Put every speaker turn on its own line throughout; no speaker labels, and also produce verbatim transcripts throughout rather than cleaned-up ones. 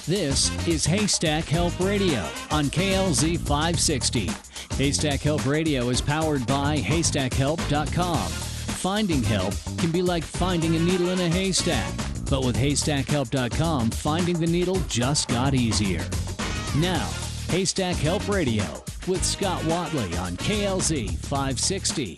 This is Haystack Help Radio on K L Z five sixty. Haystack Help Radio is powered by haystack help dot com. Finding help can be like finding a needle in a haystack, but with haystack help dot com, finding the needle just got easier. Now, Haystack Help Radio with Scott Watley on K L Z five sixty.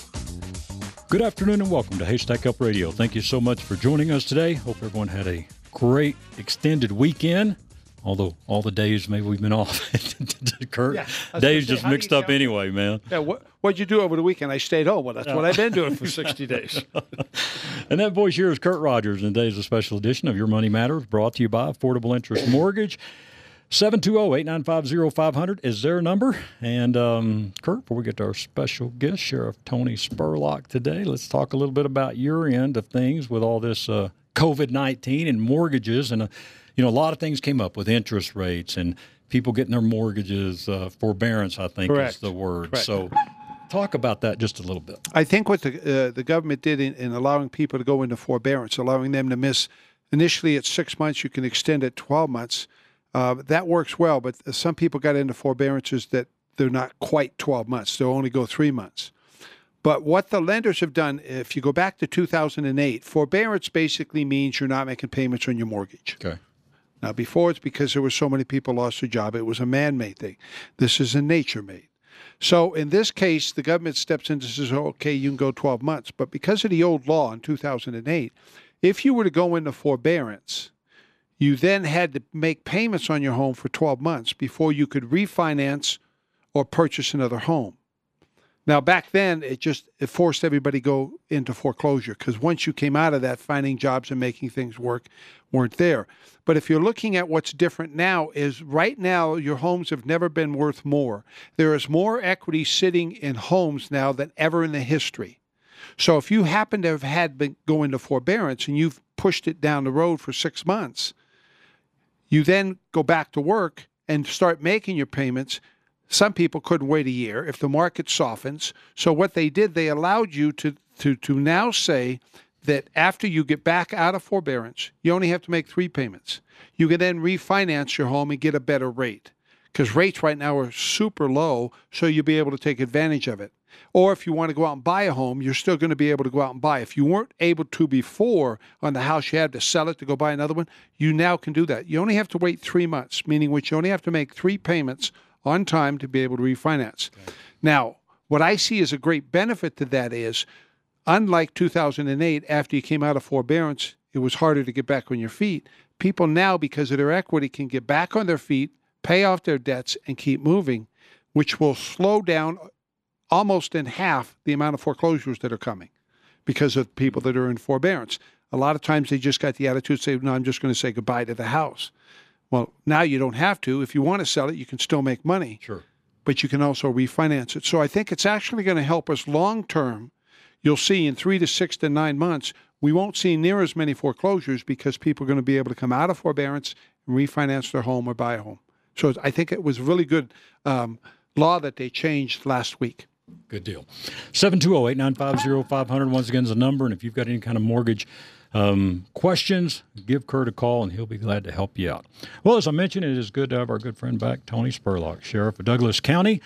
Good afternoon and welcome to Haystack Help Radio. Thank you so much for joining us today. Hope everyone had a great extended weekend. Although all the days maybe we've been off. Kurt, yeah, days just mixed up anyway, man.
Yeah, what, what'd you do over the weekend? I stayed home. Well, that's what I've been doing for sixty days.
And that voice here is Kurt Rogers, and today's a special edition of Your Money Matters, brought to you by Affordable Interest Mortgage. seven two zero, eight nine five, zero five zero zero is their number. And, um, Kurt, before we get to our special guest, Sheriff Tony Spurlock today, let's talk a little bit about your end of things with all this uh, covid nineteen and mortgages. And, uh, you know, a lot of things came up with interest rates and people getting their mortgages, uh, forbearance, I think
Correct.
is the word.
Correct.
So talk about that just a little bit.
I think what the uh, the government did in, in allowing people to go into forbearance, allowing them to miss, initially at six months, you can extend it twelve months. Uh, that works well, but some people got into forbearances that they're not quite twelve months. They'll only go three months. But what the lenders have done, if you go back to two thousand eight, forbearance basically means you're not making payments on your mortgage.
Okay.
Now, before, it's because there were so many people lost their job. It was a man-made thing. This is a nature-made. So in this case, the government steps in and says, okay, you can go twelve months. But because of the old law in two thousand eight, if you were to go into forbearance, you then had to make payments on your home for twelve months before you could refinance or purchase another home. Now, back then, it just it forced everybody to go into foreclosure because once you came out of that, finding jobs and making things work weren't there. But if you're looking at what's different now is right now, your homes have never been worth more. There is more equity sitting in homes now than ever in the history. So if you happen to have had been go into forbearance and you've pushed it down the road for six months, you then go back to work and start making your payments. Some people couldn't wait a year if the market softens. So what they did, they allowed you to, to, to now say that after you get back out of forbearance, you only have to make three payments. You can then refinance your home and get a better rate because rates right now are super low, so you'll be able to take advantage of it. Or if you want to go out and buy a home, you're still going to be able to go out and buy. If you weren't able to before on the house, you had to sell it to go buy another one, you now can do that. You only have to wait three months, meaning which you only have to make three payments on time to be able to refinance. Okay. Now, what I see as a great benefit to that is, unlike two thousand eight, after you came out of forbearance, it was harder to get back on your feet. People now, because of their equity, can get back on their feet, pay off their debts, and keep moving, which will slow down almost in half the amount of foreclosures that are coming because of people that are in forbearance. A lot of times they just got the attitude, say, no, I'm just going to say goodbye to the house. Well, now you don't have to. If you want to sell it, you can still make money.
Sure.
But you can also refinance it. So I think it's actually going to help us long term. You'll see in three to six to nine months, we won't see near as many foreclosures because people are going to be able to come out of forbearance and refinance their home or buy a home. So I think it was a really good um, law that they changed last week.
Good deal. seven two zero, eight nine five, zero five zero zero once again is the number. And if you've got any kind of mortgage um, questions, give Kurt a call and he'll be glad to help you out. Well, as I mentioned, it is good to have our good friend back, Tony Spurlock, Sheriff of Douglas County.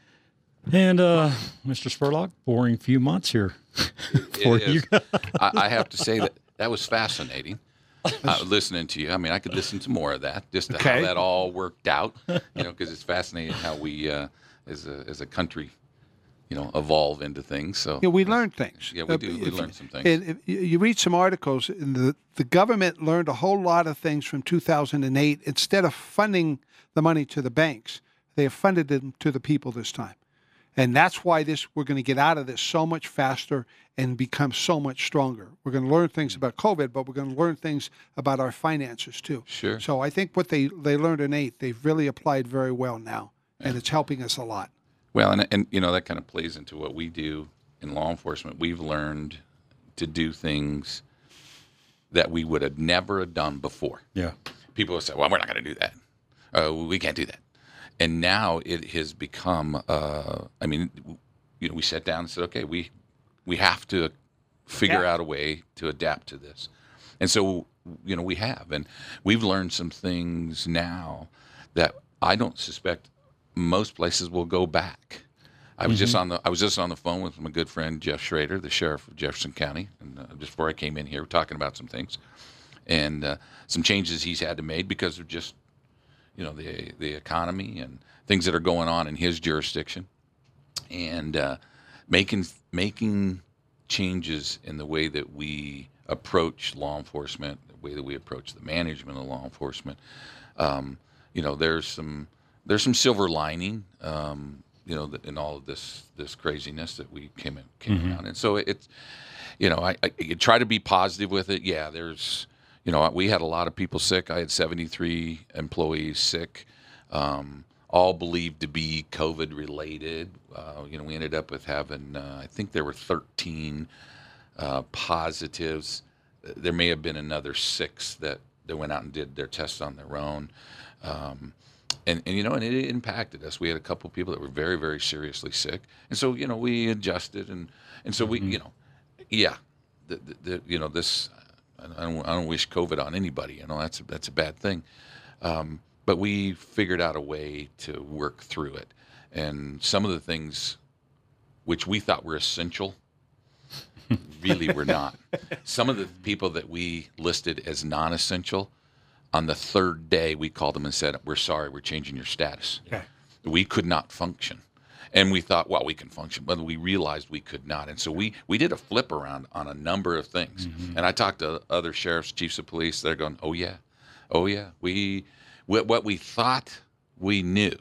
And uh, Mister Spurlock, boring few months here for
it
you.
I, I have to say that that was fascinating. Uh, listening to you, I mean, I could listen to more of that, just
okay.
how that all worked out. You know, because it's fascinating how we, uh, as a as a country, you know, evolve into things. So
yeah, we learn things.
Yeah, we do. We
if,
learn some things.
If, if you read some articles, and the the government learned a whole lot of things from two thousand eight. Instead of funding the money to the banks, they have funded them to the people this time. And that's why this we're going to get out of this so much faster and become so much stronger. We're going to learn things about COVID, but we're going to learn things about our finances too.
Sure.
So I think what they, they learned in eight, they've really applied very well now, and it's helping us a lot.
Well, and, and you know, that kind of plays into what we do in law enforcement. We've learned to do things that we would have never have done before.
Yeah.
People will say, well, we're not going to do that. Uh, we can't do that. And now it has become, uh, I mean, you know, we sat down and said, okay, we we have to figure
yeah.
out a way to adapt to this. And so you know we have, and we've learned some things now that I don't suspect most places will go back. I was mm-hmm. just on the I was just on the phone with my good friend Jeff Schrader, the sheriff of Jefferson County, and uh, just before I came in here, talking about some things and uh, some changes he's had to make because of just you know the the economy and things that are going on in his jurisdiction, and uh, making making changes in the way that we approach law enforcement, the way that we approach the management of law enforcement. Um, you know, there's some there's some silver lining. Um, you know, in all of this this craziness that we came in, came mm-hmm. around. And so it's, you know, I, I you try to be positive with it. Yeah, there's, you know, we had a lot of people sick. I had seventy-three employees sick, um, all believed to be COVID related. Uh, you know, we ended up with having, uh, I think there were thirteen uh, positives. There may have been another six that, that went out and did their tests on their own. Um, And, and, you know, and it impacted us. We had a couple of people that were very, very seriously sick. And so, you know, we adjusted. And, and so we, mm-hmm. you know, yeah, the, the, the, you know, this, I don't, I don't wish COVID on anybody. You know, that's a, that's a bad thing. Um, but we figured out a way to work through it. And some of the things which we thought were essential really were not. Some of the people that we listed as non-essential, on the third day, we called them and said, we're sorry, we're changing your status. Okay. We could not function. And we thought, well, we can function. But we realized we could not. And so we, we did a flip around on a number of things. Mm-hmm. And I talked to other sheriffs, chiefs of police. They're going, oh, yeah. Oh, yeah. We, we what we thought we knew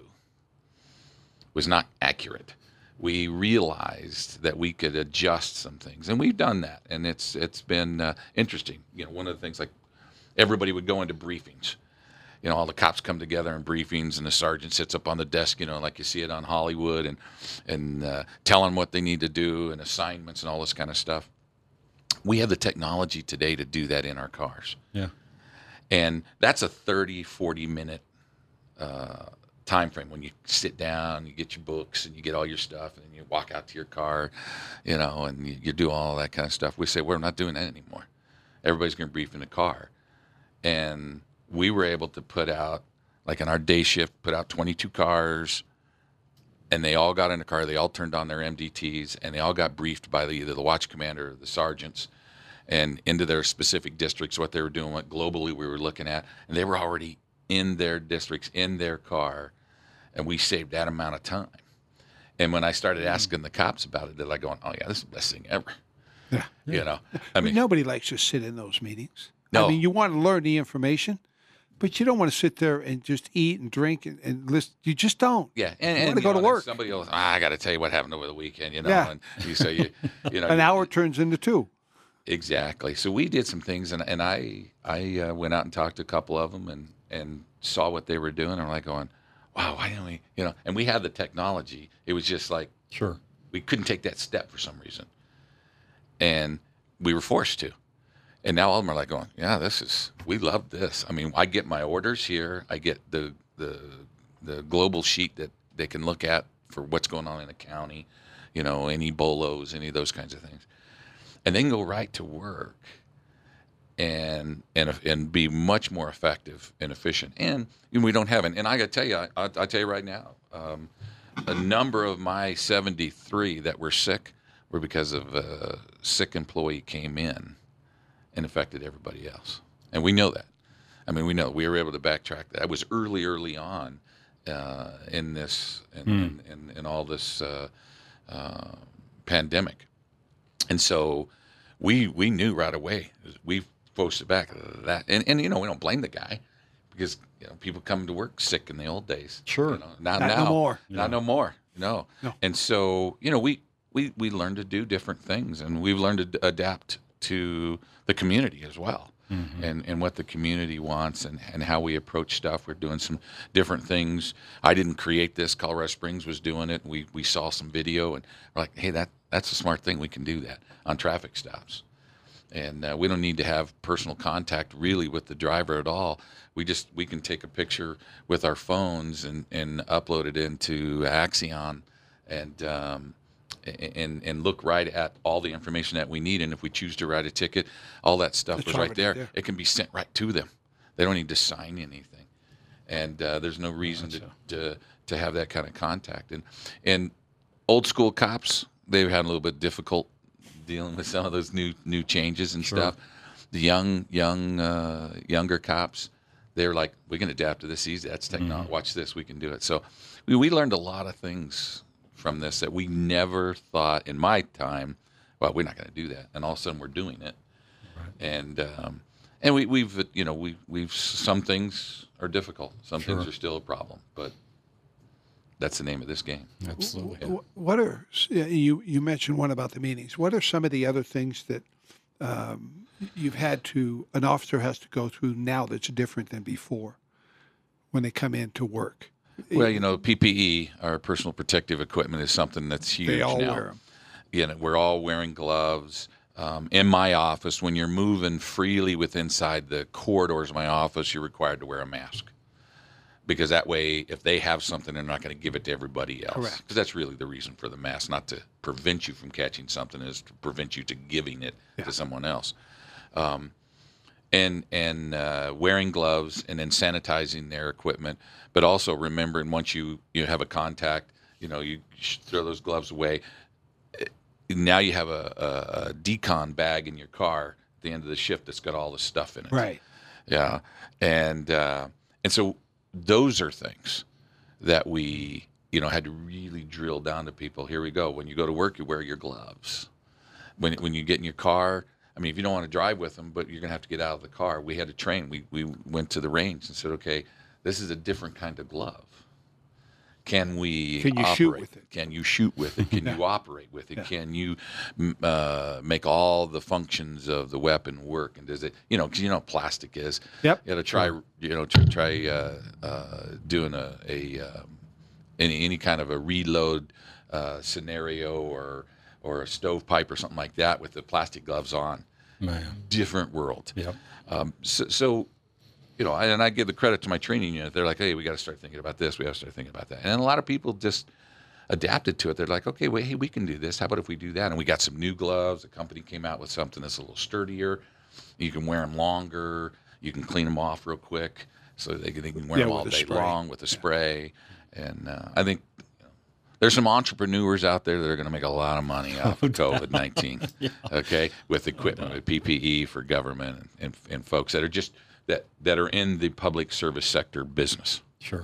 was not accurate. We realized that we could adjust some things. And we've done that. And it's it's been uh, interesting. You know, one of the things like, everybody would go into briefings. You know, all the cops come together in briefings, and the sergeant sits up on the desk, you know, like you see it on Hollywood, and and uh, tell them what they need to do and assignments and all this kind of stuff. We have the technology today to do that in our cars.
Yeah.
And that's a thirty, forty minute uh, time frame when you sit down, you get your books, and you get all your stuff, and you walk out to your car, you know, and you, you do all that kind of stuff. We say, we're not doing that anymore. Everybody's going to brief in the car. And we were able to put out, like in our day shift, put out twenty-two cars, and they all got in the car. They all turned on their M D Ts, and they all got briefed by the, either the watch commander or the sergeants, and into their specific districts, what they were doing, what globally we were looking at. And they were already in their districts, in their car, and we saved that amount of time. And when I started asking the cops about it, they're like going, oh, yeah, this is the best thing ever.
Yeah.
You know, I mean,
nobody likes to sit in those meetings.
No.
I mean, you want to learn the information, but you don't want to sit there and just eat and drink and, and listen. You just don't.
Yeah, and,
you
and
want to
you
go
know,
to work.
Somebody else, ah, I got to tell you what happened over the weekend. You know,
Yeah.
and you say you, you know,
An
you-
hour turns into two.
Exactly. So we did some things, and and I I uh, went out and talked to a couple of them, and and saw what they were doing, and I'm like going, wow, why didn't we? You know, and we had the technology. It was just like
Sure.
we couldn't take that step for some reason, and we were forced to. And now all of them are like going, yeah, this is, we love this. I mean, I get my orders here. I get the the the global sheet that they can look at for what's going on in the county, you know, any bolos, any of those kinds of things. And they can go right to work and and and be much more effective and efficient. And you know, we don't have, an, and I got to tell you, I, I, I tell you right now, um, a number of my seventy-three that were sick were because of a sick employee came in and affected everybody else. And we know that. I mean, we know we were able to backtrack that. It was early, early on uh, in this, in, mm. in, in, in all this uh, uh, pandemic. And so we we knew right away. We posted back that. And, and, you know, we don't blame the guy because, you know, people come to work sick in the old days.
Sure.
You know, not,
Not
now.
no more.
Not no, no more. No.
no.
And so, you know, we, we, we learned to do different things, and we've learned to adapt to the community as well, mm-hmm. and, and what the community wants, and, and how we approach stuff. We're doing some different things. I didn't create this. Colorado Springs was doing it. We we saw some video, and we're like, hey, that that's a smart thing. We can do that on traffic stops. And uh, we don't need to have personal contact really with the driver at all. We just we can take a picture with our phones and, and upload it into Axion, and um, and and look right at all the information that we need. And if we choose to write a ticket, all that stuff
It's
was right
already
there.
there.
It can be sent right to them. They don't need to sign anything, and uh, there's no reason to, to to have that kind of contact. And and old school cops, they've had a little bit difficult dealing with some of those new new changes and
Sure.
stuff. The young young uh, younger cops, they're like, we can adapt to this easy. That's technology.
Mm-hmm.
Watch this, we can do it. So we we learned a lot of things from this that we never thought in my time. Well, we're not going to do that, and all of a sudden we're doing it.
Right.
And um, and we we've you know we we've some things are difficult, some
Sure.
things are still a problem, but that's the name of this game.
Absolutely.
Wh- What are yeah, you you mentioned one about the meetings? What are some of the other things that um, you've had to an officer has to go through now that's different than before when they come in to work?
Well, you know, P P E, our personal protective equipment, is something that's huge
They all
now.
wear 'em.
You know, we're all wearing gloves. Um, in my office, when you're moving freely with inside the corridors of my office, you're required to wear a mask. Because that way, if they have something, they're not going to give it to everybody else.
Correct.
Because that's really the reason for the mask, not to prevent you from catching something, is to prevent you to giving it
Yeah.
to someone else. Um, and and uh, wearing gloves and then sanitizing their equipment, but also remembering once you, you have a contact, you know, you sh- throw those gloves away. Now you have a, a, a decon bag in your car at the end of the shift that's got all the stuff in it.
Right.
Yeah, and uh, and so those are things that we, you know, had to really drill down to people. Here we go. When you go to work, you wear your gloves. When when you get in your car, I mean, if you don't want to drive with them, but you're gonna have to get out of the car. We had to train. We we went to the range and said, okay, this is a different kind of glove. Can we
Can you
operate?
shoot with it?
Can you shoot with it? Can you operate with it?
Yeah.
Can you m- uh, make all the functions of the weapon work? And does it, you know, because you know how plastic is.
Yep.
You got to try, you know, try, try uh, uh, doing a, a um, any any kind of a reload uh, scenario or or a stovepipe or something like that with the plastic gloves on.
Man.
Different world.
Yep.
Um, so, so, you know, and I give the credit to my training unit. They're like, hey, we got to start thinking about this. We got to start thinking about that. And a lot of people just adapted to it. They're like, okay, wait, hey, we can do this. How about if we do that? And we got some new gloves. The company came out with something that's a little sturdier. You can wear them longer. You can clean them off real quick. So they can, they can wear
Yeah,
them
with
all
the
day
spray.
long with a spray. And uh, I think you know, there's some entrepreneurs out there that are going to make a lot of money off of COVID nineteen, okay, with equipment, with P P E for government and, and, and folks that are just that, that are in the public service sector business.
Sure.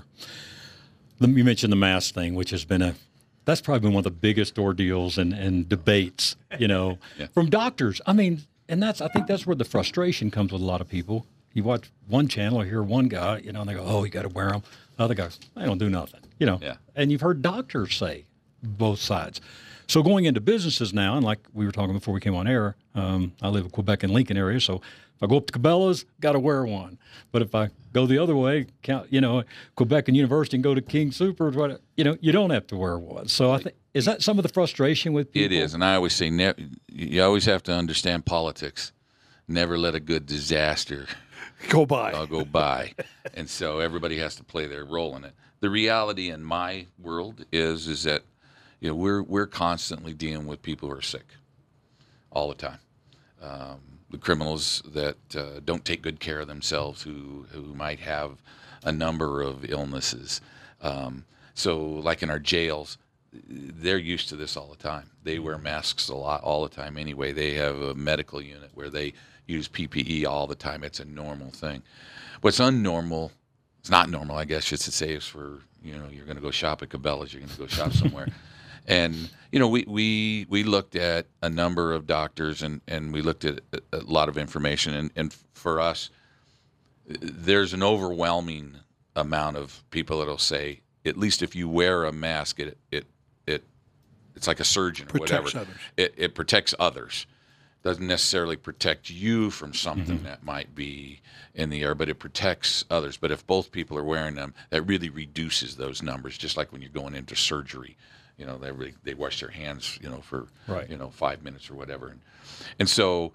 The- You mentioned the mask thing, which has been a that's probably been one of the biggest ordeals and, and debates, you know,
Yeah.
from doctors. I mean, and that's I think that's where the frustration comes with a lot of people. You watch one channel or hear one guy, you know, and they go, "Oh, you got to wear them." Other guys, "I don't do nothing," you know.
Yeah.
And you've heard doctors say both sides. So going into businesses now, and like we were talking before we came on air, um, I live in Quebec and Lincoln area, so if I go up to Cabela's, got to wear one. But if I go the other way, count, you know, Quebec and University and go to King Soopers, what, you know, you don't have to wear one. So I think is that some of the frustration with people?
It is, and I always say, ne- you always have to understand politics. Never let a good disaster
Go by.
uh, go by, and so everybody has to play their role in it. The reality in my world is is that you know we're we're constantly dealing with people who are sick all the time. Um, the criminals that uh, don't take good care of themselves, who who might have a number of illnesses. Um, so, like in our jails, they're used to this all the time. They wear masks a lot all the time anyway. They have a medical unit where they use P P E all the time. It's a normal thing. What's unnormal, it's not normal, I guess, just to say, is for, you know, you're going to go shop at Cabela's, you're going to go shop somewhere. And, you know, we, we, we looked at a number of doctors and, and we looked at a, a lot of information. And, and for us, there's an overwhelming amount of people that'll say, at least if you wear a mask, it, it, it it's like a surgeon or
Protects
whatever.
others.
It, it protects others. Doesn't necessarily protect you from something that might be in the air, but it protects others. But if both people are wearing them, that really reduces those numbers. Just like when you're going into surgery, you know, they really, they wash their hands, you know, for
Right.
you know five minutes or whatever, and and so.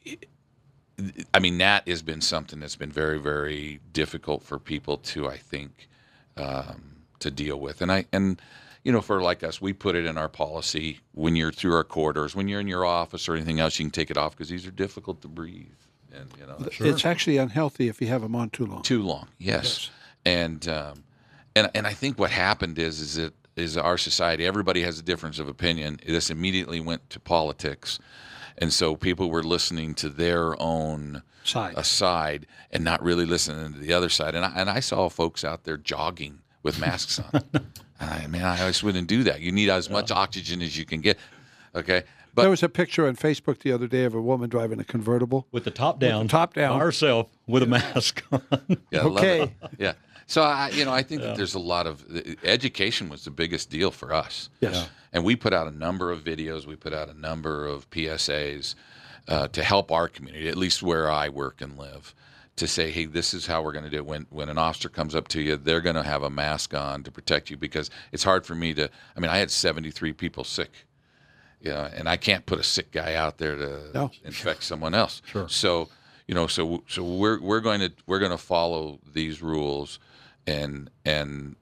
I mean, that has been something that's been very, very difficult for people to, I think, um, to deal with. And I, and you know, for like us, we put it in our policy when you're through our corridors, when you're in your office or anything else, you can take it off because these are difficult to breathe. And, you know,
Sure. It's actually unhealthy if you have them on too long.
Too long, yes. yes. And, um, and, and I think what happened is, is that is our society, everybody has a difference of opinion. This immediately went to politics. And so people were listening to their own
side,
uh, side and not really listening to the other side. And I, and I saw folks out there jogging with masks on. And I mean, I just wouldn't do that. You need as much oxygen as you can get. Okay. But
there was a picture on Facebook the other day of a woman driving a convertible.
With the top down.
With the top down.
Herself with a mask on.
Yeah,
okay.
Yeah. So, I, you know, I think yeah. that there's a lot of – education was the biggest deal for us.
Yes. Yeah.
And we put out a number of videos. We put out a number of P S As uh, to help our community, at least where I work and live, to say, hey, this is how we're going to do it. When, when an officer comes up to you, they're going to have a mask on to protect you because it's hard for me to – I mean, I had seventy-three people sick. You know, and I can't put a sick guy out there to
no.
infect someone else.
Sure.
So, you know, so so we're we're going to we're going to follow these rules, and and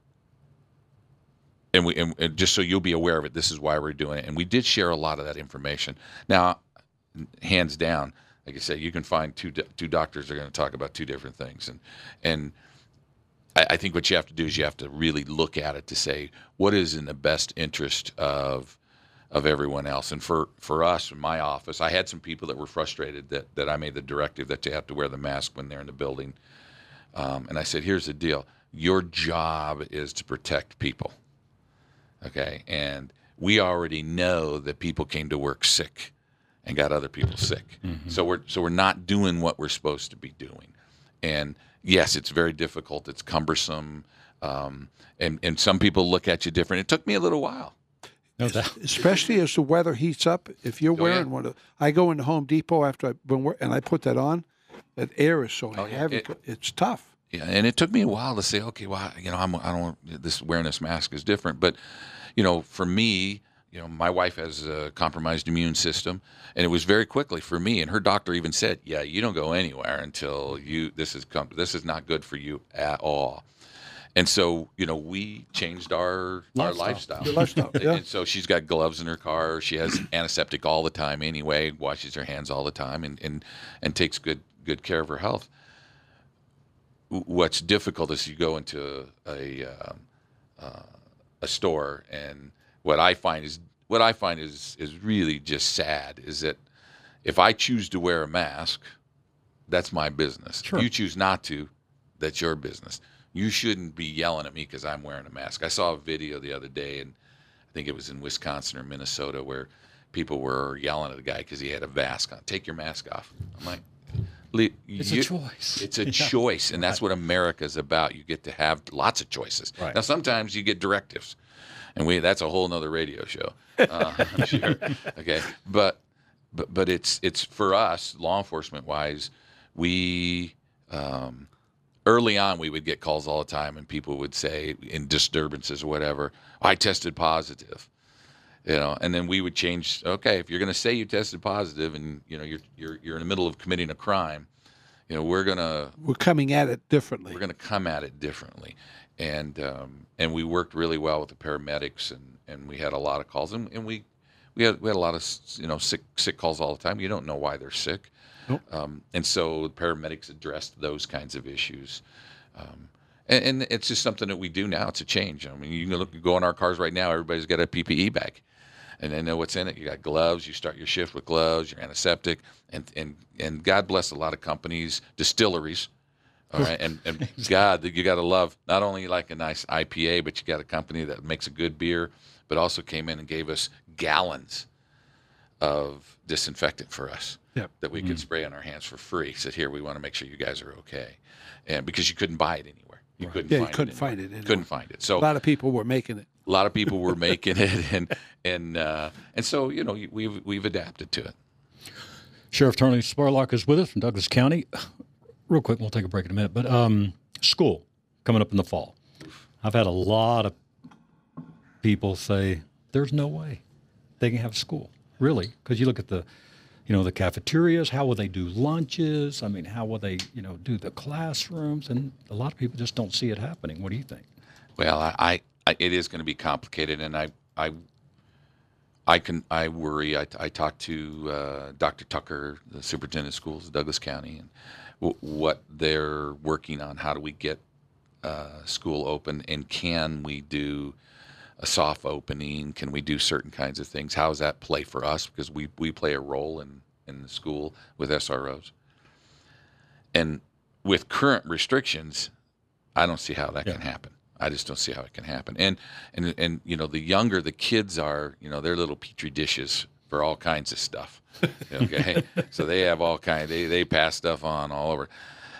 and we and, and just so you'll be aware of it. This is why we're doing it, and we did share a lot of that information. Now, hands down, like I said, you can find two two doctors that are going to talk about two different things, and and. I, I think what you have to do is you have to really look at it to say what is in the best interest of. of everyone else. And for, for us, in my office, I had some people that were frustrated that, that I made the directive that they have to wear the mask when they're in the building. Um, and I said, here's the deal. Your job is to protect people, okay? And we already know that people came to work sick and got other people sick. Mm-hmm. So we're so we're not doing what we're supposed to be doing. And, yes, it's very difficult. It's cumbersome. Um, and, and some people look at you different. It took me a little while.
No doubt.
Especially as the weather heats up. If you're
Oh,
wearing
yeah.
one of, I go into Home Depot after I've been wear, and I put that on. That air is so
Oh, yeah.
heavy.
It-
it's tough.
Yeah, and it took me a while to say, okay, well, you know, I'm, I don't want this wearing this mask is different, but you know, for me, you know, my wife has a compromised immune system, and it was very quickly for me. And her doctor even said, yeah, you don't go anywhere until you this is come. This is not good for you at all. And so, you know, we changed our
Lifestyle.
our lifestyle.
Your lifestyle, yeah.
And so she's got gloves in her car. She has antiseptic all the time anyway, washes her hands all the time, and, and, and takes good good care of her health. What's difficult is you go into a uh, uh, a store, and what I find is what I find is is really just sad is that if I choose to wear a mask, that's my business.
Sure.
If you choose not to, that's your business. You shouldn't be yelling at me because I'm wearing a mask. I saw a video the other day, and I think it was in Wisconsin or Minnesota, where people were yelling at a guy because he had a mask on. Take your mask off. I'm like, Le-
It's
you,
a choice.
It's a
Yeah.
choice, and that's what America's about. You get to have lots of choices.
Right.
Now, sometimes you get directives, and we that's a whole nother radio show. Uh, I'm sure. Okay, but but but it's it's for us, law enforcement wise, we. Um, Early on, we would get calls all the time, and people would say, in disturbances or whatever, I tested positive, you know. And then we would change. Okay, if you're going to say you tested positive, and you know you're you're you're in the middle of committing a crime, you know we're gonna
We're coming at it differently.
we're gonna come at it differently, and um, and we worked really well with the paramedics, and, and we had a lot of calls, and, and we we had we had a lot of you know sick sick calls all the time. You don't know why they're sick.
Nope.
Um, and so the paramedics addressed those kinds of issues. Um, and, and it's just something that we do now. It's a change. I mean, you can look, you go in our cars right now, everybody's got a P P E bag. And they know what's in it. You got gloves. You start your shift with gloves, your antiseptic. And, and, and God bless a lot of companies, distilleries. All right. And, and God, you got to love not only like a nice I P A, but you got a company that makes a good beer, but also came in and gave us gallons of disinfectant for us.
Yep.
That we could spray on our hands for free. Said, here, we want to make sure you guys are okay. And because you couldn't buy it anywhere. You couldn't
Yeah, you
find
couldn't
it
find
anywhere.
it anywhere.
Couldn't find it. So
A lot of people were making it.
a lot of people were making it, and and uh, and so you know we've we've adapted to it.
Sheriff Tony Sparlock is with us from Douglas County. Real quick, we'll take a break in a minute. But um, school coming up in the fall. I've had a lot of people say there's no way they can have school, really, because you look at the, you know, the cafeterias. How will they do lunches? I mean, how will they, you know, do the classrooms? And a lot of people just don't see it happening. What do you think?
Well, I I, it is going to be complicated, and I, I, I can, I worry. I, I talked to uh, Doctor Tucker, the superintendent of schools of Douglas County, and w- what they're working on. How do we get uh, school open, and can we do a soft opening? Can we do certain kinds of things? How does that play for us? Because we, we play a role in, in the school with S R Os. And with current restrictions, I don't see how that yeah. can happen. I just don't see how it can happen. And, and, and, you know, the younger the kids are, you know, they're little petri dishes for all kinds of stuff. Okay. So they have all kinds, they, they pass stuff on all over.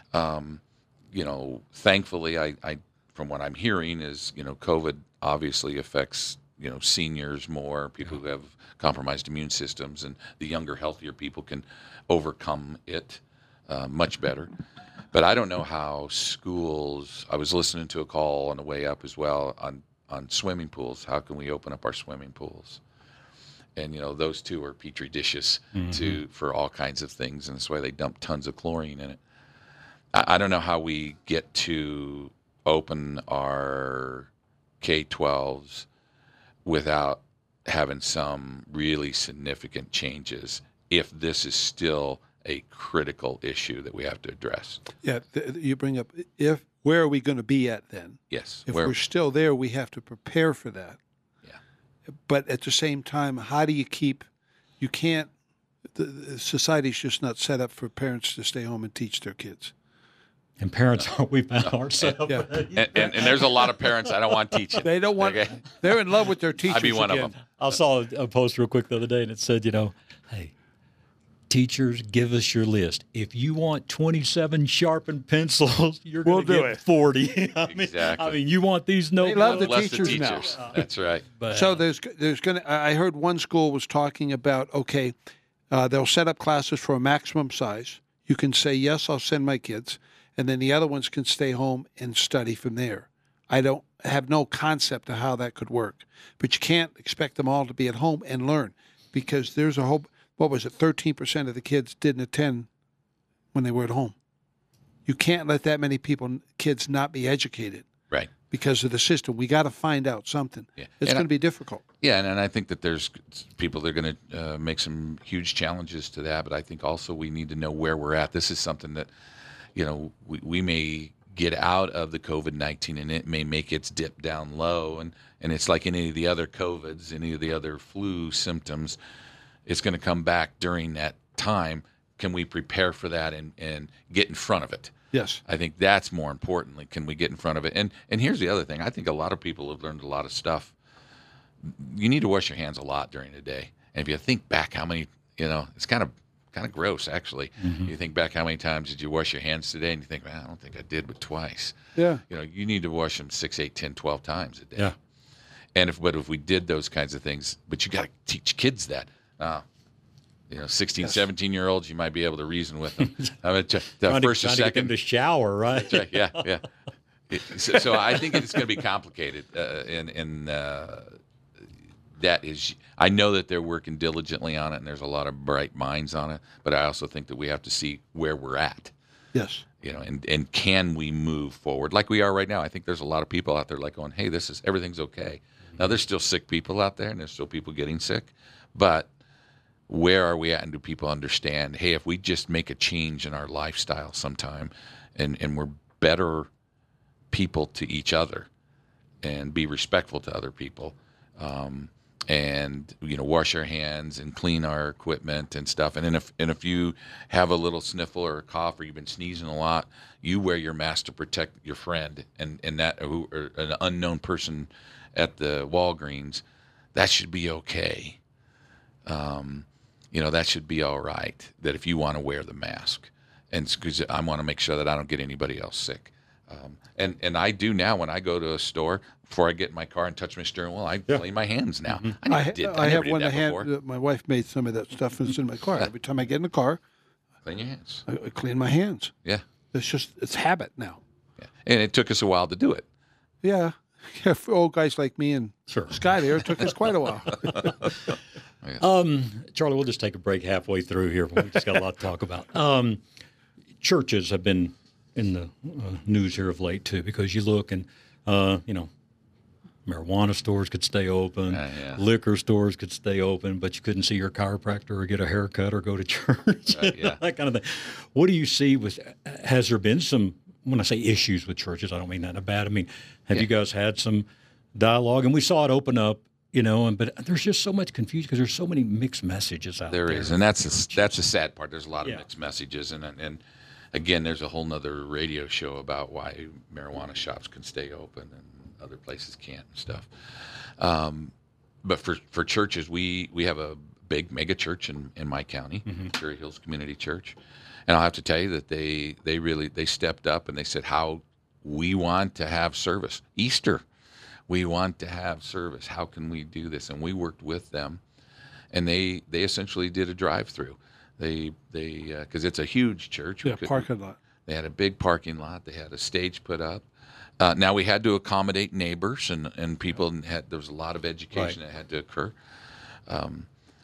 Um, you know, thankfully, I, I, from what I'm hearing is, you know, COVID obviously affects, you know, seniors more, people who have compromised immune systems, and the younger, healthier people can overcome it uh, much better. But I don't know how schools, I was listening to a call on the way up as well on, on swimming pools. How can we open up our swimming pools? And, you know, those two are petri dishes mm-hmm. to for all kinds of things, and that's why they dump tons of chlorine in it. I, I don't know how we get to open our K twelves without having some really significant changes if this is still a critical issue that we have to address.
Yeah, th- you bring up, if where are we going to be at then?
Yes.
If
where,
we're still there, we have to prepare for that.
Yeah.
But at the same time, how do you keep, you can't, the, the society's just not set up for parents to stay home and teach their kids.
And parents, we found ourselves.
Yeah.
and, and, and there's a lot of parents I don't want teaching.
They don't want,
okay?
They're in love with their teachers
I'd be one
again.
of them.
I saw a post real quick the other day, and it said, you know, hey, teachers, give us your list. If you want twenty-seven sharpened pencils, you're
we'll
going to get
it.
forty. I mean,
exactly.
I mean, you want these
They love the
Bless
teachers,
the teachers
now.
That's right.
But,
So there's there's going to, I heard one school was talking about, okay, uh, they'll set up classes for a maximum size. You can say, yes, I'll send my kids. And then the other ones can stay home and study from there. I don't have no concept of how that could work. But you can't expect them all to be at home and learn, because there's a whole, what was it, thirteen percent of the kids didn't attend when they were at home. You can't let that many people, kids not be educated.
Right.
Because of the system. We got to find out something.
Yeah.
It's
And
going
I-
to be difficult.
Yeah, and, and I think that there's people that are going to uh, make some huge challenges to that, but I think also we need to know where we're at. This is something that, you know, we, we may get out of the COVID nineteen and it may make its dip down low. And, and it's like any of the other COVIDs, any of the other flu symptoms, it's going to come back during that time. Can we prepare for that and, and get in front of it?
Yes.
I think that's more importantly, can we get in front of it? And and here's the other thing. I think a lot of people have learned a lot of stuff. You need to wash your hands a lot during the day. And if you think back how many, you know, it's kind of kind of gross, actually. Mm-hmm. You think back how many times did you wash your hands today, and you think, man, I don't think I did, but twice.
Yeah.
You know, you need to wash them six, eight, ten, twelve times a day.
yeah.
And if, but if we did those kinds of things, but you got to teach kids that. Uh, you know, sixteen,
Yes.
seventeen-year-olds, you might be able to reason with them. I mean, the
Trying
first
to,
or
trying to get
second.
them to shower, right?
That's right. Yeah, yeah. It- so, so I think it's going to be complicated, uh, and and uh, that is. I know that they're working diligently on it, and there's a lot of bright minds on it. But I also think that we have to see where we're at.
Yes.
You know, and, and can we move forward like we are right now? I think there's a lot of people out there like going, hey, this is everything's okay. Now there's still sick people out there, and there's still people getting sick, but where are we at, and do people understand, hey, if we just make a change in our lifestyle sometime, and, and we're better people to each other and be respectful to other people, um, and, you know, wash our hands and clean our equipment and stuff. And then if, and if you have a little sniffle or a cough, or you've been sneezing a lot, you wear your mask to protect your friend and, and that, who, or an unknown person at the Walgreens. That should be okay. Um, you know, that should be all right, that if you want to wear the mask, and because I want to make sure that I don't get anybody else sick. Um, and, and I do now when I go to a store, before I get in my car and touch my steering wheel, I
Yeah.
clean my hands now.
Mm-hmm.
I never
I,
did that.
I
I never
have
did
one
that
that hand.
before.
uh, My wife made some of that stuff, and it's in my car. Every time I get in the car,
Clean your hands.
I, I clean my hands.
Yeah.
It's just it's habit now.
Yeah. And it took us a while to do it.
Yeah, yeah. For old guys like me and
Sure.
Sky, there, it took us quite a while.
Um, Charlie, we'll just take a break halfway through here. We just got a lot to talk about. Um, churches have been in the uh, news here of late too, because you look and uh, you know, marijuana stores could stay open,
Uh, yeah.
liquor stores could stay open, but you couldn't see your chiropractor or get a haircut or go to church,
Right, yeah.
that kind of thing. What do you see with, has there been some, when I say issues with churches, I don't mean that in a bad, I mean, have
Yeah.
you guys had some dialogue? And we saw it open up, you know, and but there's just so much confusion because there's so many mixed messages out there.
There is, and that's a, that's a sad part. There's a lot of
Yeah.
mixed messages, and and again, there's a whole nother radio show about why marijuana shops can stay open and other places can't and stuff. Um, but for, for churches, we, we have a big mega church in, in my county,
Mm-hmm.
Cherry Hills Community Church. And I'll have to tell you that they, they really, they stepped up and they said, how we want to have service. Easter, we want to have service. How can we do this? And we worked with them, and they, they essentially did a drive-through. They, they, uh, cause it's a huge church. We
Yeah,
could-
parking lot.
They had a big parking lot. They had a stage put up. Uh, now we had to accommodate neighbors and, and people, and had there was a lot of education
Right.
that had to occur. Um,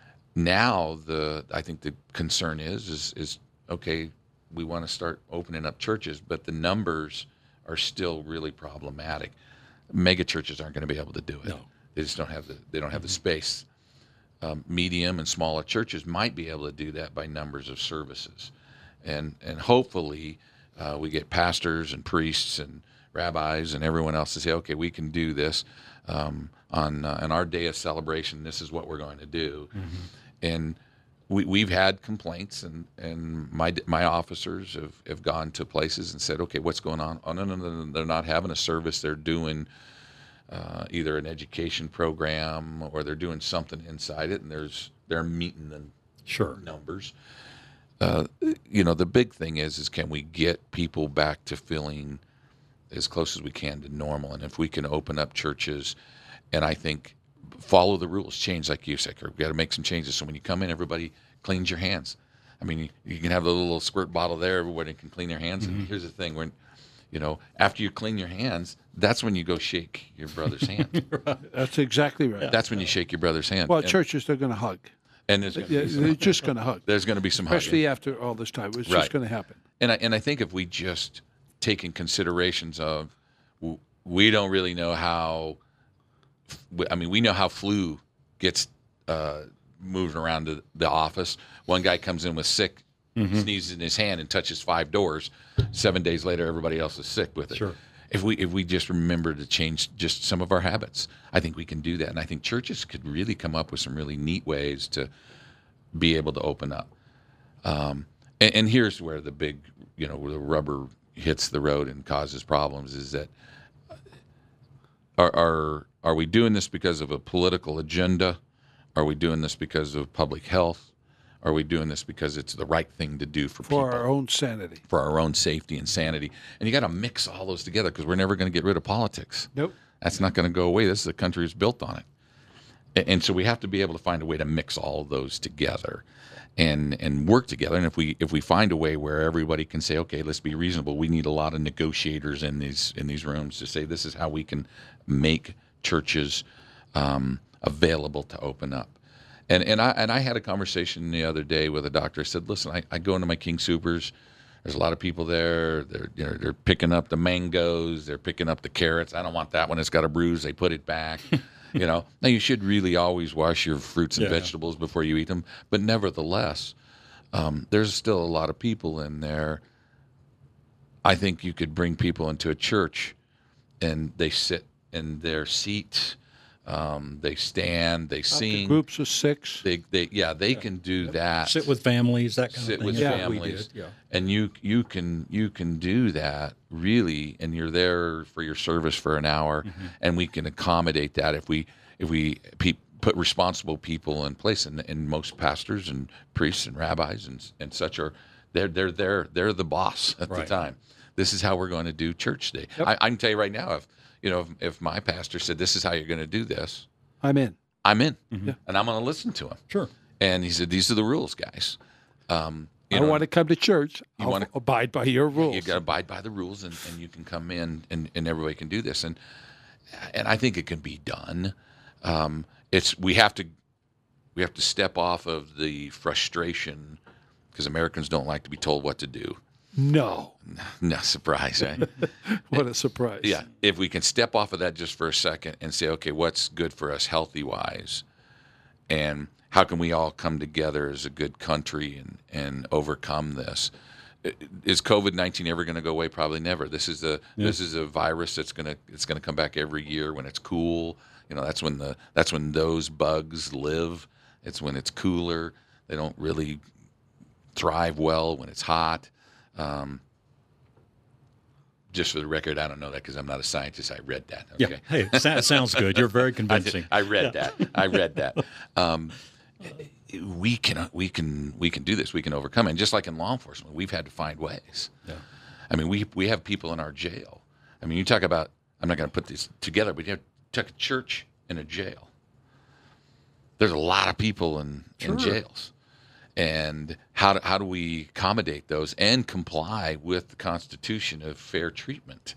now the I think the concern is is is okay. We want to start opening up churches, but the numbers are still really problematic. Mega churches aren't going to be able to do it.
No.
They just don't have the they don't have the space. Um, medium and smaller churches might be able to do that by numbers of services, and and hopefully uh, we get pastors and priests and rabbis and everyone else to say, okay, we can do this um, on uh, on our day of celebration. This is what we're going to do, and we we've had complaints, and, and my my officers have, have gone to places and said, okay, what's going on? Oh no, no, no, no, they're not having a service. They're doing uh, either an education program or they're doing something inside it, and there's they're meeting the
Sure.
numbers. Uh, you know, the big thing is is can we get people back to feeling as close as we can to normal? And if we can open up churches, and I think follow the rules, change like you said, Kirk. We got to make some changes. So when you come in, everybody cleans your hands. I mean, you, you can have the little squirt bottle there. Everybody can clean their hands. And here's the thing: when you know, after you clean your hands, that's when you go shake your brother's hand.
That's exactly right.
That's when you shake your brother's hand.
Well,
and,
churches, they're going to hug.
and there's gonna
Yeah,
be some,
they're just going to hug.
there's going to be some hugging.
Especially after all this time. It's
Right.
just going to happen.
And I, and I think if we just take in considerations of, w- we don't really know how, I mean, we know how flu gets uh, moved around to the office. One guy comes in with sick, sneezes in his hand and touches five doors. Seven days later, everybody else is sick with it.
Sure.
If we if we just remember to change just some of our habits, I think we can do that. And I think churches could really come up with some really neat ways to be able to open up. Um, and, and here's where the big, you know, where the rubber hits the road and causes problems is that are are are we doing this because of a political agenda? Are we doing this because of public health? Are we doing this because it's the right thing to do for,
For
people,
our own sanity.
for our own safety and sanity? And you got to mix all those together because we're never going to get rid of politics.
Nope.
That's not going to go away. This is a country that's built on it. A- And so we have to be able to find a way to mix all of those together and and work together. And if we if we find a way where everybody can say, okay, let's be reasonable, we need a lot of negotiators in these in these rooms to say this is how we can make churches um, available to open up. And and I and I had a conversation the other day with a doctor. I said, listen, I, I go into my King Soopers. There's a lot of people there. They're you know they're picking up the mangoes. They're picking up the carrots. I don't want that one. It's got a bruise. They put it back. You know, now you should really always wash your fruits and
Yeah.
vegetables before you eat them. But nevertheless, um, there's still a lot of people in there. I think you could bring people into a church, and they sit in their seats. Um, they stand. They
Up to
sing.
groups of six.
They, they, yeah, they can do that.
Sit with families, that kind
Sit
of thing.
with
Yeah,
That's what we
families,
did, yeah.
and you you can you can do that really, and you're there for your service for an hour,
Mm-hmm.
and we can accommodate that if we if we pe- put responsible people in place, and, and most pastors and priests and rabbis and and such are they're they're they're they're the boss at
Right.
the time. This is how we're going to do church day. I, I can tell you right now, if you know if, if my pastor said this is how you're going to do this,
I'm in.
I'm in,
Mm-hmm.
Yeah.
and I'm going to listen to him.
Sure.
And he said, "These are the rules, guys. Um, you
I
know,
want to come to church. I'll
wanna-
abide by your rules.
you got to abide by the rules, and, and you can come in, and, and everybody can do this. And and I think it can be done. Um, it's we have to we have to step off of the frustration because Americans don't like to be told what to do.
No.
No surprise, right?
What a surprise.
Yeah. If we can step off of that just for a second and say, okay, what's good for us healthy-wise, and how can we all come together as a good country and, and overcome this? Is COVID nineteen ever going to go away? Probably never. This is a yeah. this is a virus that's going to it's going to come back every year when it's cool. You know, that's when the that's when those bugs live. It's when it's cooler. They don't really thrive well when it's hot. Um, just for the record, I don't know that because I'm not a scientist. I read that. Okay.
Yeah. Hey, that sounds good. You're very convincing.
I, did, I read
yeah.
that. I read that. Um, we can we can we can do this. We can overcome it. And just like in law enforcement, we've had to find ways.
Yeah.
I mean, we we have people in our jail. I mean, you talk about. I'm not going to put these together, but you have to take a church in a jail. There's a lot of people in,
sure.
in jails. And how do, how do we accommodate those and comply with the Constitution of fair treatment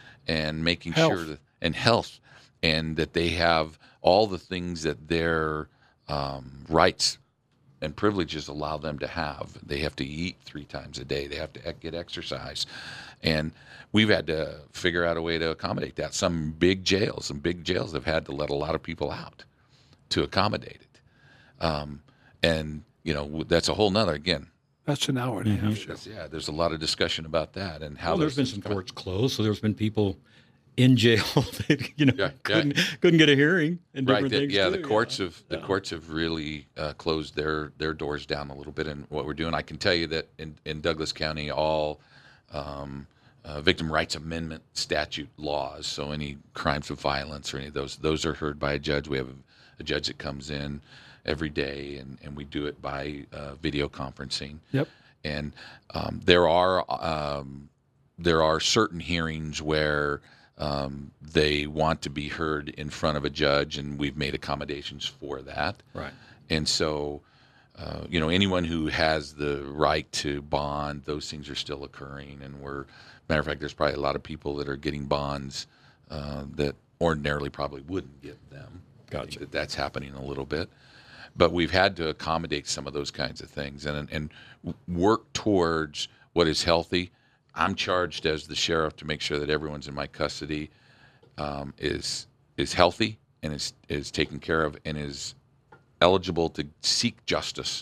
and making
health.
sure that and health and that they have all the things that their um, rights and privileges allow them to have. They have to eat three times a day. They have to get exercise. And we've had to figure out a way to accommodate that. Some big jails, some big jails have had to let a lot of people out to accommodate it. Um, and You know, that's a whole nother, again.
That's an hour and a half show.
Yeah, there's a lot of discussion about that and how
well, there's been
those
some
come-
courts closed, so there's been people in jail that, you know,
Yeah,
couldn't,
yeah.
couldn't get a hearing and
Right.
different
the-
things
yeah,
too,
the courts
yeah.
have the
Yeah.
courts have really uh, closed their, their doors down a little bit in what we're doing. I can tell you that in, in Douglas County, all um, uh, victim rights amendment statute laws, so any crimes of violence or any of those, those are heard by a judge. We have a, a judge that comes in every day, and, and we do it by uh, video conferencing.
Yep.
And um, there are um, there are certain hearings where um, they want to be heard in front of a judge, and we've made accommodations for that.
Right.
And so, uh, you know, anyone who has the right to bond, those things are still occurring. And we're, matter of fact, there's probably a lot of people that are getting bonds uh, that ordinarily probably wouldn't get them.
Gotcha.
I think that that's happening a little bit. But we've had to accommodate some of those kinds of things and and work towards what is healthy. I'm charged as the sheriff to make sure that everyone's in my custody um, is is healthy and is is taken care of and is eligible to seek justice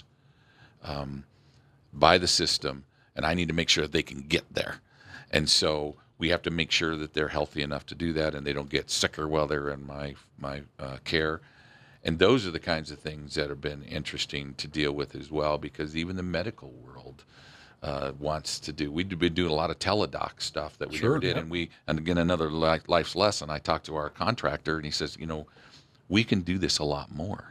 um, by the system. And I need to make sure that they can get there. And so we have to make sure that they're healthy enough to do that and they don't get sicker while they're in my my uh, care. And those are the kinds of things that have been interesting to deal with as well, because even the medical world uh, wants to do. We've been doing a lot of teledoc stuff that we
Sure,
never did.
yeah.
And we, and again, another li- life's lesson. I talked to our contractor, and he says, you know, we can do this a lot more.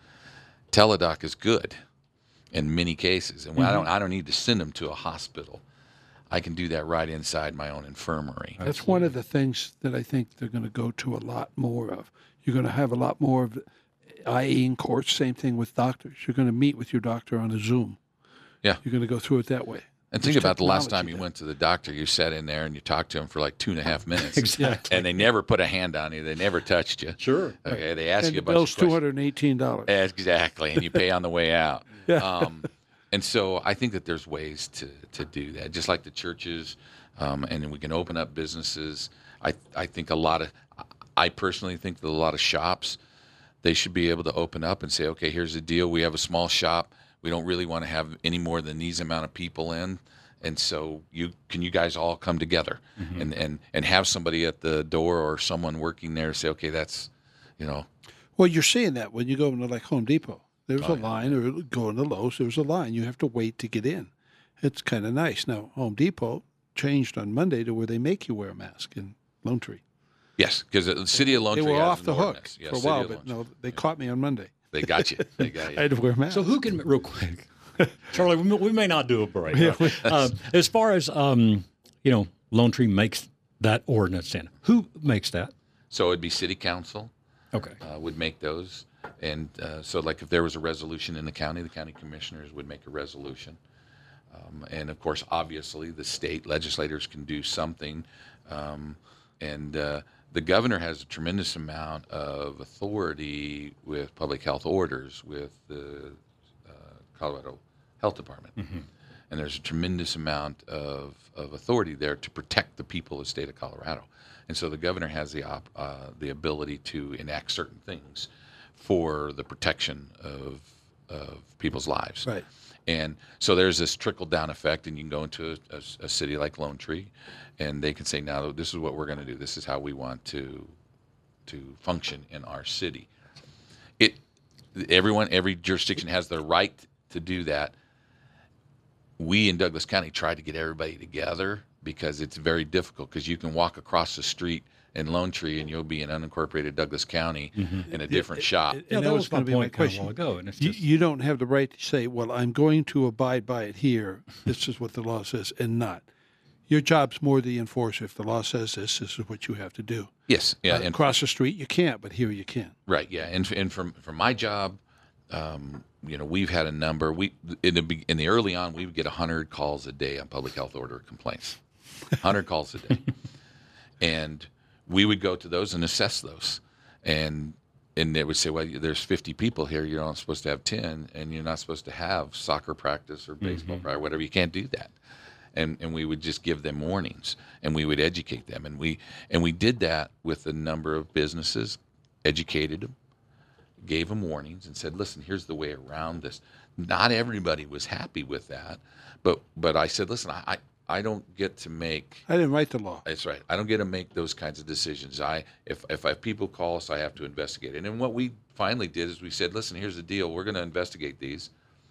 Teledoc is good in many cases, and mm-hmm. I don't, I don't need to send them to a hospital. I can do that right inside my own infirmary.
That's Absolutely. One of the things that I think they're going to go to a lot more of. You're going to have a lot more of. I E in courts, same thing with doctors. You're going to meet with your doctor on a Zoom.
Yeah.
You're going to go through it that way.
And think about the last time you went to the doctor, you sat in there and you talked to him for like two and a half minutes.
Exactly.
And they never put a hand on you. They never touched you.
Sure.
Okay. They ask
and
you a
the
bunch
bill's
of
two
questions.
hundred and eighteen dollars.
Exactly. And you pay on the way out.
Yeah.
Um, and so I think that there's ways to, to do that, just like the churches, um, and we can open up businesses. I I think a lot of, I personally think that a lot of shops, they should be able to open up and say, okay, here's the deal. We have a small shop. We don't really want to have any more than these amount of people in. And so you can you guys all come together mm-hmm. and, and, and have somebody at the door or someone working there say, okay, that's, you know.
Well, you're seeing that when you go into like Home Depot. There's
oh,
a line, yeah. or go into Lowe's, there's a line. You have to wait to get in. It's kind of nice. Now, Home Depot changed on Monday to where they make you wear a mask in Lone Tree.
Yes, because the city of Lone
They
Tree
were
has
off
an
the hook
ordinance. Yes,
for a
City
while,
of
but
Lone
no,
Tree.
they caught me on Monday.
They got you. They got you.
I had to wear a mask.
So who can, real quick, Charlie, we, we may not do a break. Right? um, as far as, um, you know, Lone Tree makes that ordinance in, who makes that?
So it'd be city council.
Okay.
Uh, would make those. And uh, so like if there was a resolution in the county, the county commissioners would make a resolution. Um, and of course, obviously, the state legislators can do something. Um, and uh, the governor has a tremendous amount of authority with public health orders with the uh, Colorado Health Department. Mm-hmm. and there's a tremendous amount of, of authority there to protect the people of the state of Colorado. And so the governor has the op, uh, the ability to enact certain things for the protection of of people's lives.
Right.
And so there's this trickle down effect, and you can go into a, a, a city like Lone Tree, and they can say, now this is what we're going to do. This is how we want to to function in our city. It everyone every jurisdiction has the right to do that. We in Douglas County tried to get everybody together because it's very difficult, because you can walk across the street in Lone Tree and you'll be in unincorporated Douglas County mm-hmm. in a different
it,
shop.
It,
yeah,
and
that,
that
was
was
my
going to be my
point kind of a
question.
while ago. And it's
You,
just,
you don't have the right to say, well, I'm going to abide by it here. This is what the law says, and not. Your job's more the enforcer. If the law says this, this is what you have to do.
Yes, yeah,
Uh,
and
across the street, you can't, but here you can.
right, yeah, and and from from my job, um, you know, we've had a number. We in the be- in the early on, we would get a hundred calls a day on public health order complaints, hundred calls a day, and we would go to those and assess those, and and they would say, well, there's fifty people here. You're not supposed to have ten, and you're not supposed to have soccer practice or baseball mm-hmm. practice, whatever. You can't do that. And and we would just give them warnings, and we would educate them, and we and we did that with a number of businesses, educated them, gave them warnings, and said, listen, here's the way around this. Not everybody was happy with that, but but I said, listen, I I don't get to make.
I didn't write the law.
That's right. I don't get to make those kinds of decisions. I if if I, people call us, I have to investigate it. And then what we finally did is we said, listen, here's the deal. We're going to investigate these.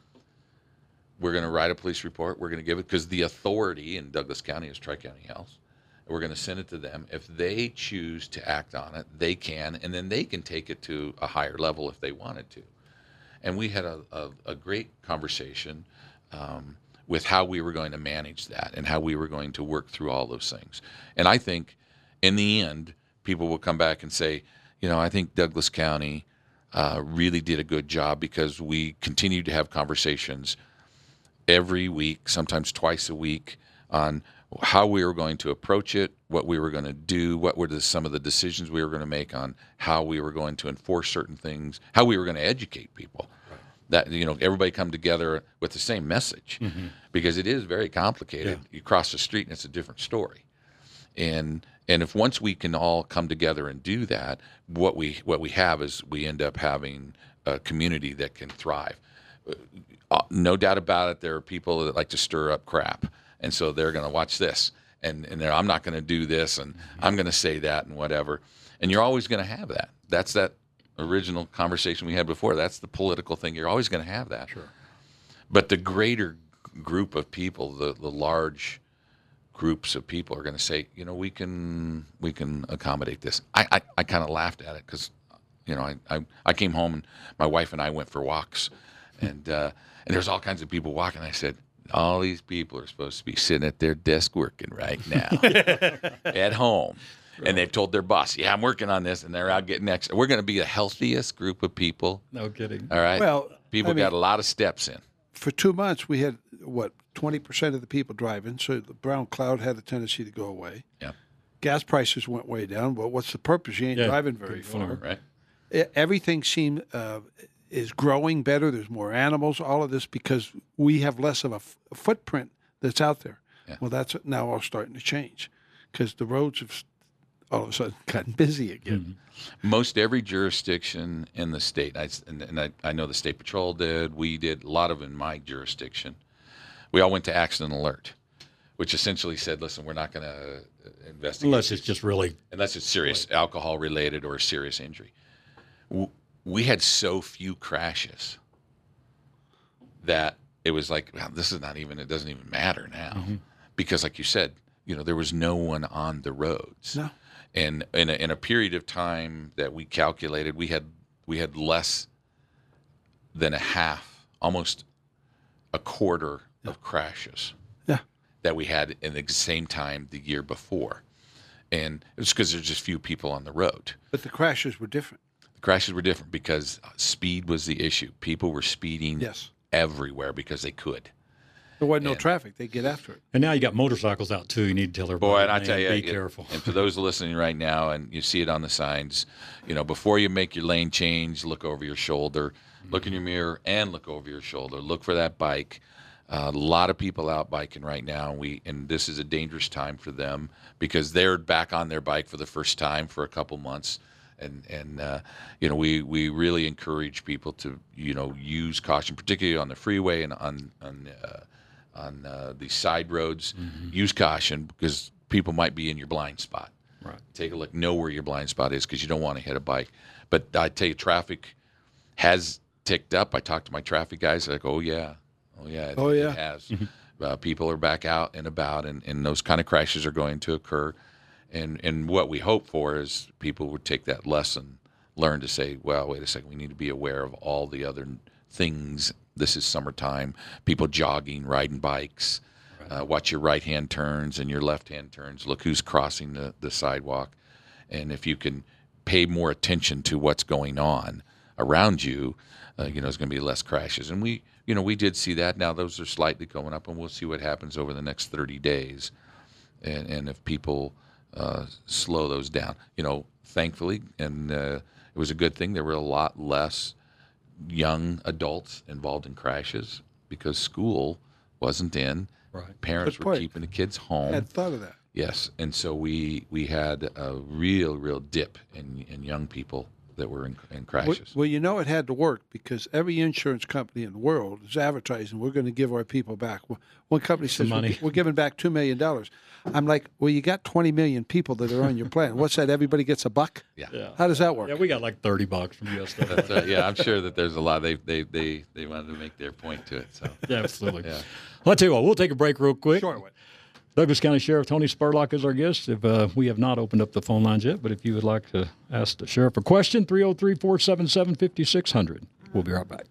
We're going to write a police report. We're going to give it, because the authority in Douglas County is Tri-County Health. We're going to send it to them. If they choose to act on it, they can, and then they can take it to a higher level if they wanted to. And we had a, a, a great conversation um, with how we were going to manage that and how we were going to work through all those things. And I think in the end, people will come back and say, you know, I think Douglas County uh, really did a good job, because we continued to have conversations every week, sometimes twice a week, on how we were going to approach it, what we were going to do, what were the, some of the decisions we were going to make on how we were going to enforce certain things, how we were going to educate people. Right. That, you know, everybody come together with the same message, mm-hmm. because it is very complicated. Yeah. You cross the street and it's a different story. And and if once we can all come together and do that, what we what we have is we end up having a community that can thrive. Uh, no doubt about it, there are people that like to stir up crap, and so they're going to watch this, and, and I'm not going to do this, and mm-hmm. I'm going to say that, and whatever. And you're always going to have that. That's that original conversation we had before. That's the political thing. You're always going to have that.
Sure.
But the greater group of people, the, the large groups of people, are going to say, you know, we can we can accommodate this. I, I, I kind of laughed at it, because, you know, I, I, I came home, and my wife and I went for walks, and uh, and there's all kinds of people walking. I said, all these people are supposed to be sitting at their desk working right now at home. Right. And they've told their boss, yeah, I'm working on this, and they're out getting extra. We're going to be the healthiest group of people.
No kidding.
All right?
Well,
people
I mean,
got a lot of steps in.
For two months, we had, what, twenty percent of the people driving, so the brown cloud had a tendency to go away.
Yeah.
Gas prices went way down. Well, what's the purpose? You ain't
yeah,
driving very far.
Right.
Everything seemed uh, is growing better. There's more animals, all of this, because we have less of a, f- a footprint that's out there. Yeah. Well, that's now all starting to change, because the roads have all of a sudden gotten busy again.
Mm-hmm. Most every jurisdiction in the state, I, and, and I, I know the State Patrol did, we did, a lot of in my jurisdiction, we all went to accident alert, which essentially said, listen, we're not going to investigate.
Unless it's just really.
Unless it's serious, right. Alcohol related or serious injury. We had so few crashes that it was like, well, this is not even, it doesn't even matter now. Mm-hmm. Because like you said, you know, there was no one on the roads.
No.
And in a, in a period of time that we calculated, we had we had less than a half, almost a quarter yeah. of crashes
yeah.
that we had in the same time the year before. And it was because there's just few people on the road.
But the crashes were different.
The crashes were different because speed was the issue. People were speeding
yes.
everywhere because they could.
There wasn't
and,
no traffic. They get after it.
And now you got motorcycles out too. You need to tell everybody.
Boy, and I tell you,
be
it,
careful.
And for those listening right now, and you see it on the signs, you know, before you make your lane change, look over your shoulder, mm-hmm. look in your mirror, and look over your shoulder. Look for that bike. Uh, a lot of people out biking right now. We and this is a dangerous time for them because they're back on their bike for the first time for a couple months. And and uh, you know we, we really encourage people to you know use caution, particularly on the freeway and on on uh, on uh, the side roads. Mm-hmm. Use caution because people might be in your blind spot.
Right.
Take a look, know where your blind spot is because you don't want to hit a bike. But I tell you, traffic has ticked up. I talked to my traffic guys. They're like, oh yeah, oh yeah, it,
oh yeah,
it has. uh, people are back out and about, and, and those kind of crashes are going to occur. And and what we hope for is people would take that lesson, learn to say, well, wait a second, we need to be aware of all the other things. This is summertime. People jogging, riding bikes. Right. Uh, watch your right-hand turns and your left-hand turns. Look who's crossing the, the sidewalk. And if you can pay more attention to what's going on around you, uh, you know, there's going to be less crashes. And we, you know, we did see that. Now those are slightly going up, and we'll see what happens over the next thirty days. And and if people Uh, slow those down, you know. Thankfully, and uh, it was a good thing. There were a lot less young adults involved in crashes because school wasn't in.
Right.
Parents
Good
were
point.
keeping the kids home.
I had thought of that.
Yes, and so we we had a real, real dip in in young people that were in, in crashes.
Well, well, you know it had to work because every insurance company in the world is advertising, we're going to give our people back. One company says,
money.
We're, we're giving back two million dollars. I'm like, well, you got twenty million people that are on your plan. What's that? Everybody gets a buck?
Yeah.
Yeah.
How does that work?
Yeah, we got like thirty bucks from U S W.
That's right. Yeah, I'm sure that there's a lot. They they they they wanted to make their point to it. So
Yeah, absolutely.
Yeah.
Well, I'll tell you what, we'll take a break real quick.
Short one.
Douglas County Sheriff Tony Spurlock is our guest. If uh, we have not opened up the phone lines yet, but if you would like to ask the sheriff a question, three oh three, four seven seven, five six zero zero. We'll be right back.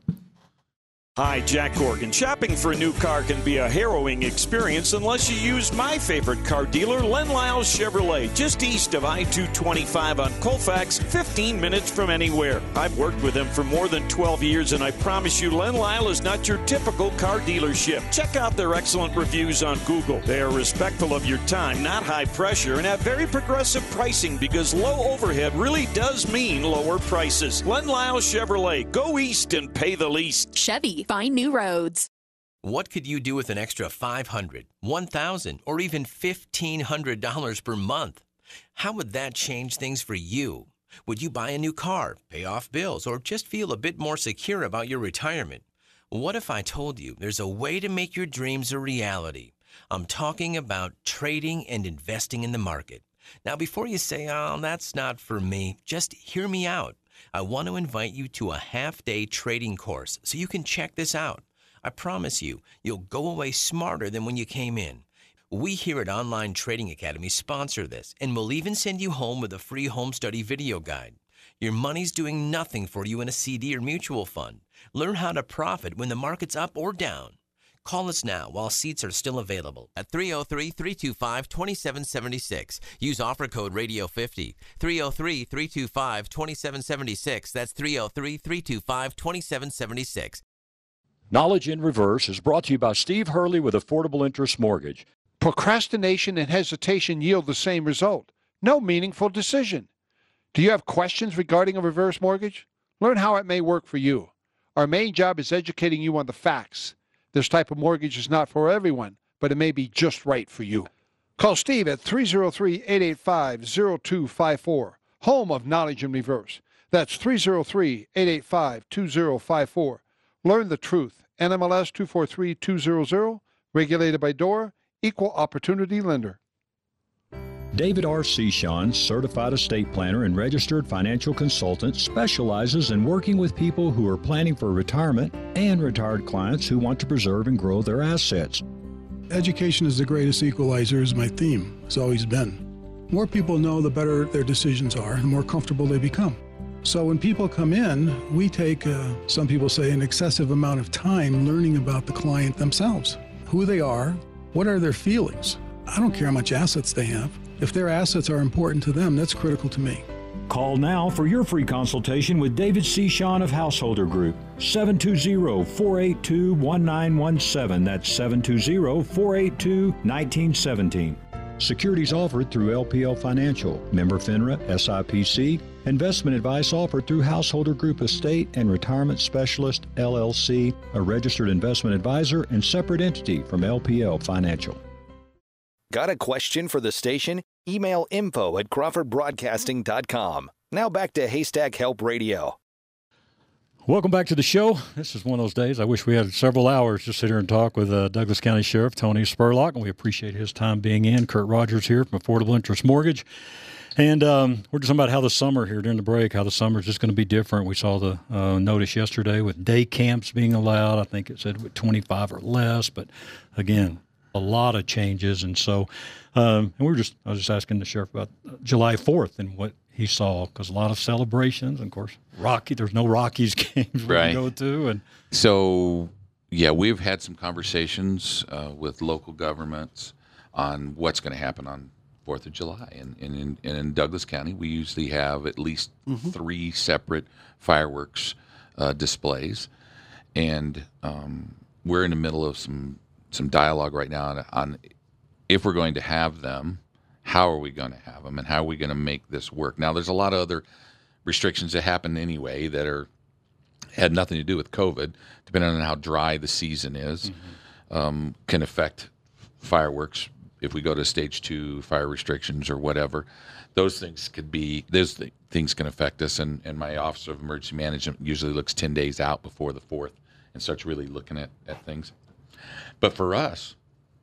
Hi, Jack Corgan. Shopping for a new car can be a harrowing experience unless you use my favorite car dealer, Len Lyles Chevrolet, just east of I two twenty-five on Colfax, fifteen minutes from anywhere. I've worked with them for more than twelve years, and I promise you, Len Lyle is not your typical car dealership. Check out their excellent reviews on Google. They are respectful of your time, not high pressure, and have very progressive pricing because low overhead really does mean lower prices. Len Lyles Chevrolet. Go east and pay the least.
Chevy. Find new roads.
What could you do with an extra five hundred dollars, one thousand dollars, or even fifteen hundred dollars per month? How would that change things for you? Would you buy a new car, pay off bills, or just feel a bit more secure about your retirement? What if I told you there's a way to make your dreams a reality? I'm talking about trading and investing in the market. Now, before you say, oh, that's not for me, just hear me out. I want to invite you to a half-day trading course so you can check this out. I promise you, you'll go away smarter than when you came in. We here at Online Trading Academy sponsor this, and we'll even send you home with a free home study video guide. Your money's doing nothing for you in a C D or mutual fund. Learn how to profit when the market's up or down. Call us now while seats are still available at three oh three, three two five, two seven seven six. Use offer code radio fifty. three oh three, three two five, two seven seven six. That's three oh three, three two five, two seven seven six.
Knowledge in Reverse is brought to you by Steve Hurley with Affordable Interest Mortgage.
Procrastination and hesitation yield the same result. No meaningful decision. Do you have questions regarding a reverse mortgage? Learn how it may work for you. Our main job is educating you on the facts. This type of mortgage is not for everyone, but it may be just right for you. Call Steve at three oh three, eight eight five, oh two five four, home of Knowledge in Reverse. That's three oh three, eight eight five, two oh five four. Learn the truth. N M L S two four three two hundred, regulated by D O R A, Equal Opportunity Lender.
David R. Sean, certified estate planner and registered financial consultant, specializes in working with people who are planning for retirement and retired clients who want to preserve and grow their assets.
Education is the greatest equalizer is my theme. It's always been. More people know, the better their decisions are, the more comfortable they become. So when people come in, we take, uh, some people say, an excessive amount of time learning about the client themselves, who they are, what are their feelings. I don't care how much assets they have. If their assets are important to them, that's critical to me.
Call now for your free consultation with David C. Sean of Householder Group, seven two zero, four eight two, one nine one seven. That's seven two zero, four eight two, one nine one seven. Securities offered through L P L Financial, member FINRA, S I P C. Investment advice offered through Householder Group Estate and Retirement Specialist, L L C, a registered investment advisor and separate entity from L P L Financial.
Got a question for the station? Email info at crawford broadcasting dot com. Now back to Haystack Help Radio.
Welcome back to the show. This is one of those days I wish we had several hours to sit here and talk with uh, Douglas County Sheriff Tony Spurlock, and we appreciate his time being in. Kurt Rogers here from Affordable Interest Mortgage. And um, we're just talking about how the summer here during the break, how the summer is just going to be different. We saw the uh, notice yesterday with day camps being allowed. I think it said with twenty-five or less, but again, a lot of changes. And so, um, and we were just, I was just asking the sheriff about July fourth and what he saw, because a lot of celebrations, and of course, Rocky, there's no Rockies games we
right.
can go to. And
so, yeah, we've had some conversations uh, with local governments on what's going to happen on fourth of July. And, and, in, and in Douglas County, we usually have at least mm-hmm. three separate fireworks uh, displays. And um, we're in the middle of some, some dialogue right now on, on if we're going to have them, how are we going to have them, and how are we going to make this work? Now, there's a lot of other restrictions that happen anyway that are had nothing to do with COVID, depending on how dry the season is, mm-hmm. um, can affect fireworks. If we go to stage two fire restrictions or whatever, those things could be, those th- things can affect us. And, and my Office of Emergency Management usually looks ten days out before the fourth and starts really looking at, at things. But for us,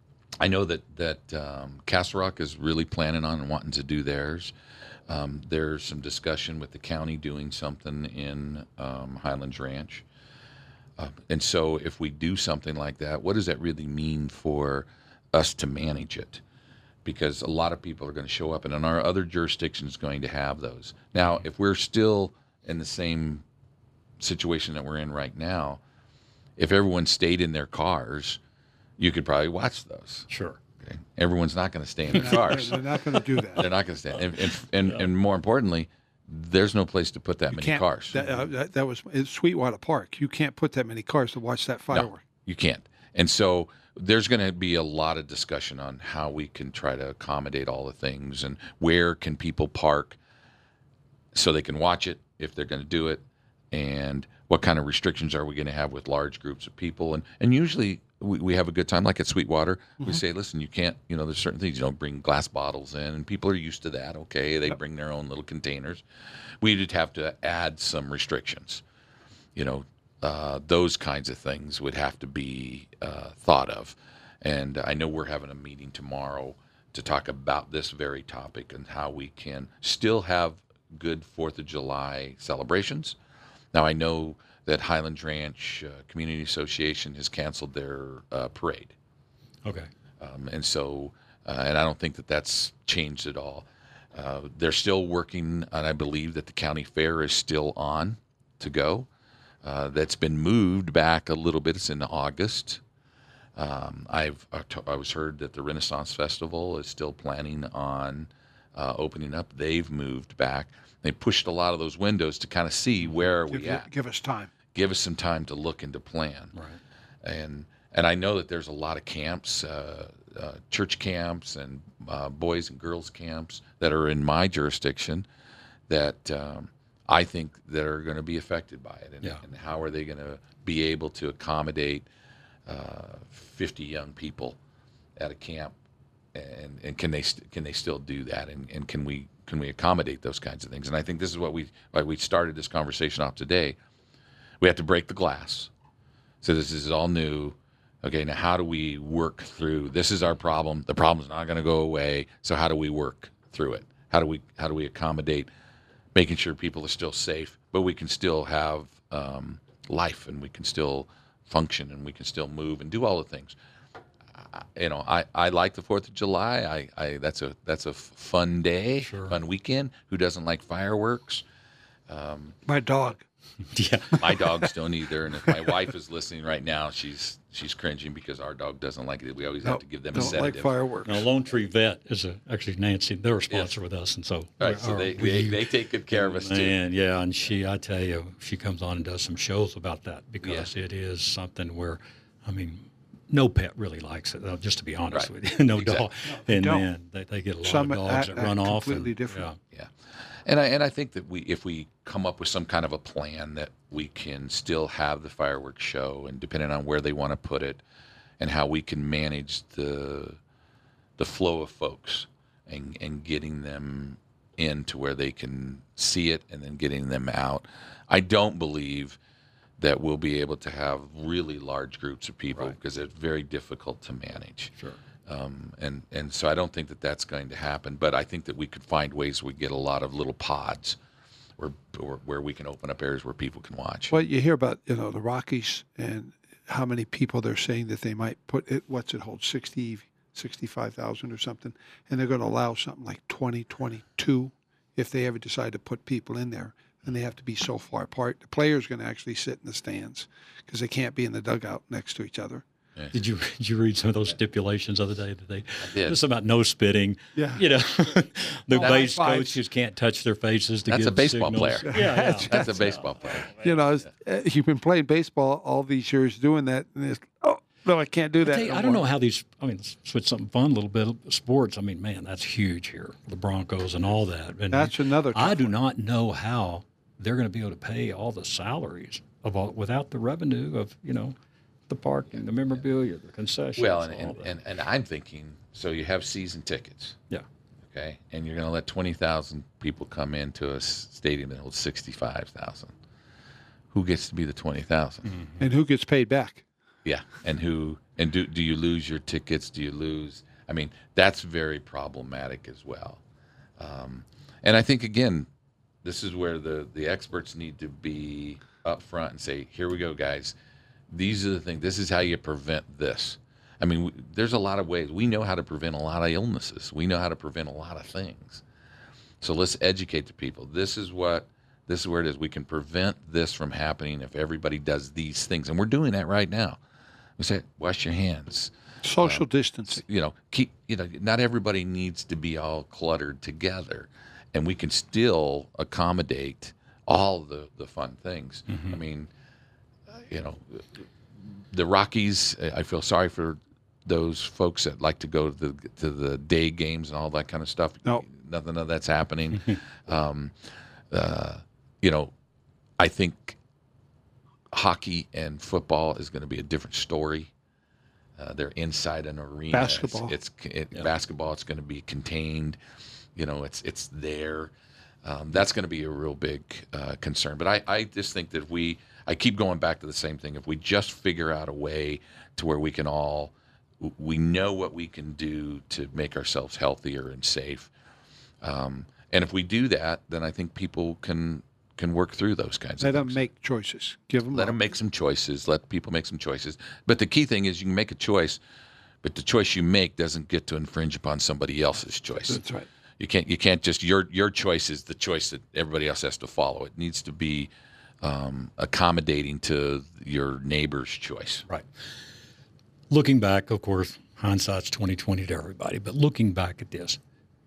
I know that, that um, Castle Rock is really planning on and wanting to do theirs. Um, there's some discussion with the county doing something in um, Highlands Ranch. Uh, and so if we do something like that, what does that really mean for us to manage it? Because a lot of people are going to show up, and in our other jurisdictions going to have those. Now, if we're still in the same situation that we're in right now, if everyone stayed in their cars, you could probably watch those.
Sure.
Okay. Everyone's not going to stay in their cars.
They're not going to do that.
They're not going to stay. And, and, and, and more importantly, there's no place to put that
you
many
can't,
cars.
That, uh, that, that was in Sweetwater Park. You can't put that many cars to watch that firework.
No, you can't. And so there's going to be a lot of discussion on how we can try to accommodate all the things and where can people park so they can watch it if they're going to do it, and what kind of restrictions are we going to have with large groups of people. And, and usually we, we have a good time, like at Sweetwater. Mm-hmm. We say, listen, you can't, you know, there's certain things, you don't bring glass bottles in, and people are used to that. Okay, they yep. bring their own little containers. We would have to add some restrictions. You know, uh, those kinds of things would have to be uh, thought of. And I know we're having a meeting tomorrow to talk about this very topic and how we can still have good fourth of July celebrations. Now, I know that Highlands Ranch uh, Community Association has canceled their uh, parade.
Okay.
Um, and so, uh, and I don't think that that's changed at all. Uh, they're still working, and I believe that the county fair is still on to go. Uh, that's been moved back a little bit. It's in August. Um, I've I was heard that the Renaissance Festival is still planning on uh, opening up. They've moved back. They pushed a lot of those windows to kind of see where are
give,
we at.
Give us time.
Give us some time to look and to plan.
Right.
And and I know that there's a lot of camps, uh, uh, church camps and uh, boys and girls camps that are in my jurisdiction that um, I think that are going to be affected by it. And,
yeah.
and how are they going to be able to accommodate uh, fifty young people at a camp? And, and can they st- can they still do that? And, and can we can we accommodate those kinds of things? And I think this is what we why we started this conversation off today. We have to break the glass. So this is all new. Okay, now how do we work through? This is our problem. The problem's not going to go away. So how do we work through it? How do we how do we accommodate making sure people are still safe, but we can still have um, life, and we can still function, and we can still move and do all the things. You know, I, I like the Fourth of July. I, I that's a that's a fun day,
sure.
fun weekend. Who doesn't like fireworks? Um,
My dog.
Yeah,
my dogs don't either. And if my wife is listening right now, she's she's cringing because our dog doesn't like it. We always
no,
have to give them
don't
a sedative.
Like fireworks.
Now, Lone Tree Vet is a, actually Nancy. They're a sponsor
yes.
with us, and so
all right. So
our,
they,
we,
they they take good care of us too.
And yeah, and she, I tell you, she comes on and does some shows about that because
yeah.
it is something where, I mean, no pet really likes it, though, just to be honest
Right.
with you. No
Exactly.
dog.
No,
and
don't.
man, they, they get a lot
Some
of dogs
act-
that
act
run off.
completely
and,
different.
Yeah.
Yeah, and I and I think that we if we come up with some kind of a plan that we can still have the fireworks show, and depending on where they want to put it, and how we can manage the the flow of folks and and getting them in to where they can see it and then getting them out. I don't believe that we'll be able to have really large groups of people
Right.
because it's very difficult to manage.
Sure.
Um, and, and so I don't think that that's going to happen, but I think that we could find ways we get a lot of little pods where, where, where we can open up areas where people can watch.
Well, you hear about, you know, the Rockies and how many people they're saying that they might put it, what's it hold, sixty, sixty-five thousand or something, and they're going to allow something like twenty, twenty-two if they ever decide to put people in there. And they have to be so far apart. The player's going to actually sit in the stands because they can't be in the dugout next to each other.
Did you did you read some of those stipulations the other day that they
did.
just about no spitting?
Yeah.
You know, the
No
base
high fives.
coaches can't touch their faces to
That's
give
a baseball
signals.
player.
Yeah, yeah.
That's a baseball player.
You know, it's, uh, you've been playing baseball all these years doing that, and it's, oh, no, I can't do
I,
that.
tell you,
no
I don't
more.
know how these. I mean, let's switch something fun a little bit. Sports. I mean, man, that's huge here. The Broncos and all that. And
That's another
I
tough
do
one.
not know how they're going to be able to pay all the salaries of all without the revenue of you know the parking, the memorabilia, the concessions.
Well, and,
all
and,
that.
and, and I'm thinking, so you have season tickets,
yeah.
okay, and you're going to let twenty thousand people come into a s- stadium that holds sixty-five thousand. Who gets to be the twenty thousand?
Mm-hmm.
And who gets paid back?
Yeah, and who and do do you lose your tickets? Do you lose? I mean, that's very problematic as well. Um, and I think again, this is where the the experts need to be up front and say, "Here we go, guys. These are the things. This is how you prevent this." I mean, we, there's a lot of ways. We know how to prevent a lot of illnesses. We know how to prevent a lot of things. So let's educate the people. This is what. This is where it is. We can prevent this from happening if everybody does these things, and we're doing that right now. We say, wash your hands.
Social distancing.
You know, keep. You know, not everybody needs to be all cluttered together, and we can still accommodate all the the fun things. I mean, you know, the Rockies. I feel sorry for those folks that like to go to the to the day games and all that kind of stuff.
No.
Nothing of that's happening. um, uh, you know, I think hockey and football is going to be a different story. Uh, they're inside an arena.
Basketball.
It's, it's it, basketball. It's going to be contained. You know, it's it's there. Um, that's going to be a real big uh, concern. But I, I just think that if we, I keep going back to the same thing. If we just figure out a way to where we can all, we know what we can do to make ourselves healthier and safe. Um, and if we do that, then I think people can can work through those kinds
Let
of
them
things.
make choices. Give them
Let them make some choices. Let people make some choices. But the key thing is you can make a choice, but the choice you make doesn't get to infringe upon somebody else's choice.
That's right.
You can't. You can't just your your choice is the choice that everybody else has to follow. It needs to be um, accommodating to your neighbor's choice.
Right. Looking back, of course, hindsight's twenty twenty to everybody. But looking back at this,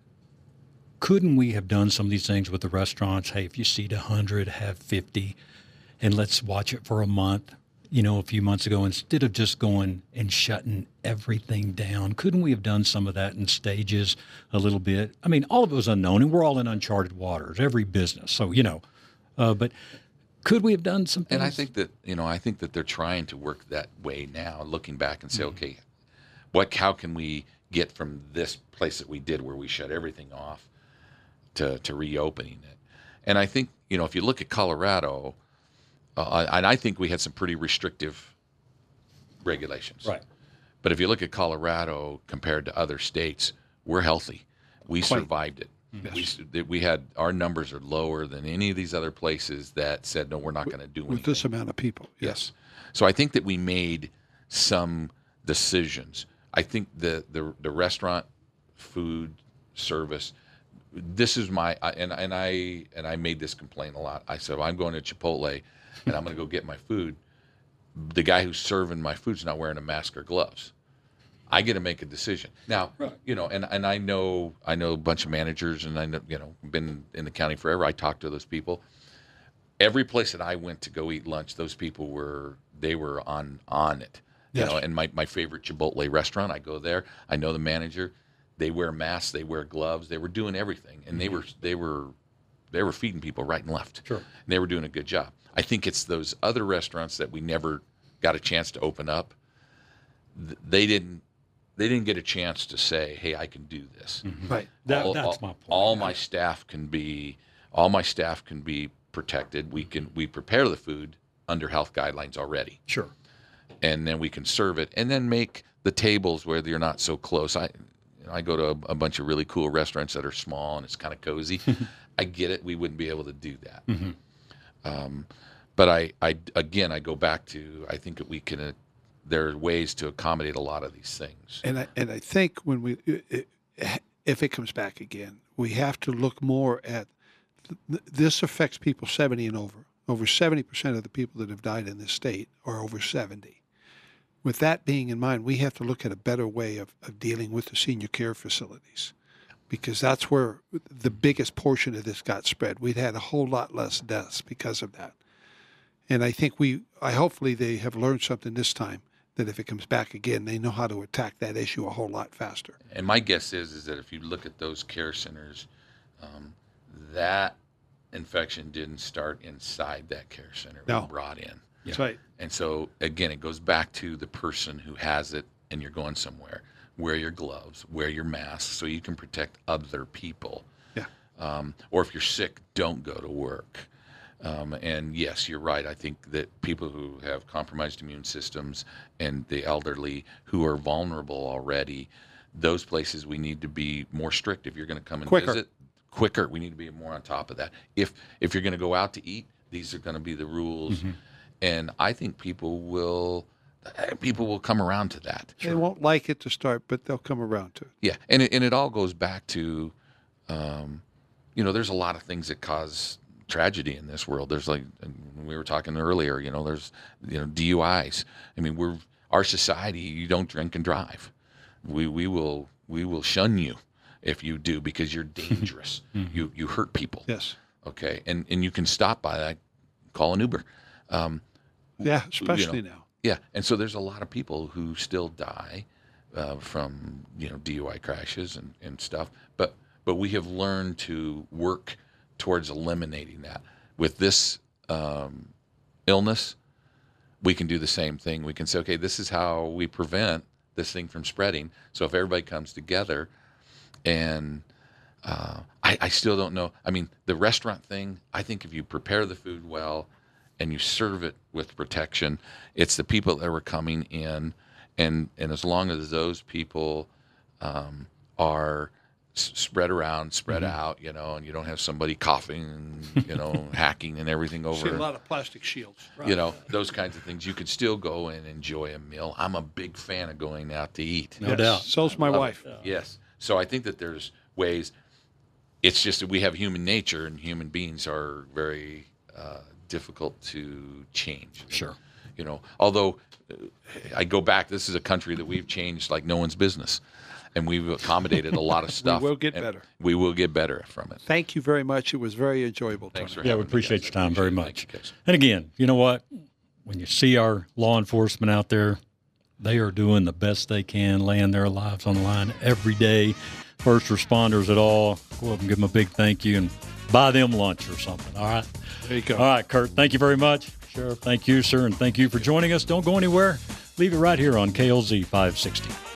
couldn't we have done some of these things with the restaurants? Hey, if you seat one hundred, have fifty, and let's watch it for a month. You know, a few months ago, instead of just going and shutting everything down, couldn't we have done some of that in stages a little bit? I mean, all of it was unknown, and we're all in uncharted waters, every business. So, you know, uh, but could we have done some things?
And I think that you know, I think that they're trying to work that way now. Looking back and say,
Mm-hmm.
okay, what? How can we get from this place that we did, where we shut everything off, to to reopening it? And I think you know, if you look at Colorado. Uh, and I think we had some pretty restrictive regulations.
Right.
But if you look at Colorado compared to other states, we're healthy. We
Quite.
survived it.
Yes.
We, we had our numbers are lower than any of these other places that said, no, we're not going to do anything.
With this amount of people.
Yes. So I think that we made some decisions. I think the the, the restaurant food service. This is my I, and and I and I made this complaint a lot. I said, well, I'm going to Chipotle, and I'm going to go get my food. The guy who's serving my food's not wearing a mask or gloves. I get to make a decision now.
Right.
You know, and, and I know I know a bunch of managers, and I know you know been in the county forever. I talk to those people. Every place that I went to go eat lunch, those people were they were on on it. You
Yes.
know, and my, my favorite Chipotle restaurant, I go there. I know the manager. They wear masks. They wear gloves. They were doing everything, and they were they were they were feeding people right and left.
Sure.
And they were doing a good job. I think it's those other restaurants that we never got a chance to open up. th- They didn't they didn't get a chance to say, "Hey, I can do this."
Mm-hmm. Right.
That,
all,
that's
all,
my point.
all my staff can be all my staff can be protected. We can we prepare the food under health guidelines already,
Sure.
and then we can serve it, and then make the tables where you're not so close. I I go to a, a bunch of really cool restaurants that are small and it's kind of cozy. I get it. We wouldn't be able to do that.
Mm-hmm.
Um, but I, I again I go back to I think that we can. Uh, there are ways to accommodate a lot of these things.
And I, and I think when we, it, if it comes back again, we have to look more at th- this affects people seventy and over. Over seventy percent of the people that have died in this state are over seventy. With that being in mind, we have to look at a better way of, of dealing with the senior care facilities, because that's where the biggest portion of this got spread. We'd had a whole lot less deaths because of that. And I think we, I hopefully they have learned something this time, that if it comes back again, they know how to attack that issue a whole lot faster.
And my guess is is that if you look at those care centers, um, that infection didn't start inside that care center. It
No.
was brought in.
That's right.
And so, again, it goes back to the person who has it and you're going somewhere. Wear your gloves, wear your mask so you can protect other people.
Yeah.
Um, or if you're sick, don't go to work. Um, and yes, you're right. I think that people who have compromised immune systems and the elderly who are vulnerable already, those places we need to be more strict. If you're going to come and
Quicker.
visit, quicker. We need to be more on top of that. If if you're going to go out to eat, these are going to be the rules.
Mm-hmm.
And I think people will people will come around to that.
They won't like it to start, but they'll come around to it.
Yeah, and it, and it all goes back to, um, you know, there's a lot of things that cause tragedy in this world. There's like we were talking earlier, you know, there's you know D U Is. I mean, we're our society. You don't drink and drive. We we will we will shun you if you do because you're dangerous.
Mm-hmm.
You you hurt people.
Yes.
Okay, and and you can stop by that. Call an Uber. Um,
Yeah, especially
know,
now.
Yeah, and so there's a lot of people who still die uh, from you know D U I crashes and, and stuff. But but we have learned to work towards eliminating that. With this um, illness, we can do the same thing. We can say, okay, this is how we prevent this thing from spreading. So if everybody comes together, and uh, I, I still don't know. I mean, the restaurant thing. I think if you prepare the food well and you serve it with protection, it's the people that were coming in, and and as long as those people um, are s- spread around, spread
Mm-hmm.
out, you know, and you don't have somebody coughing and you know hacking and everything over.
See a lot of plastic shields.
You know, those kinds of things. You can still go and enjoy a meal. I'm a big fan of going out to eat.
No doubt.
So's my
Love
wife.
it. Yes. So I think that there's ways. It's just that we have human nature, and human beings are very uh, difficult to change.
Sure.
You know, although uh, I go back, this is a country that we've changed like no one's business, and we've accommodated a lot of stuff.
will get
and
better.
We will get better from it.
Thank you very much. It was very enjoyable.
Thanks
Tony.
for
Yeah, we
having me,
appreciate
guys.
your time
I
very
appreciate it.
much.
Thank you, guys.
And again, you know what? When you see our law enforcement out there, they are doing the best they can, laying their lives on the line every day. First responders at all, go up and give them a big thank you and buy them lunch or something. All right.
There you go.
All right, Kurt, thank you very much. Sheriff, thank you, sir, and thank you for joining us. Don't go anywhere. Leave it right here on K L Z five sixty.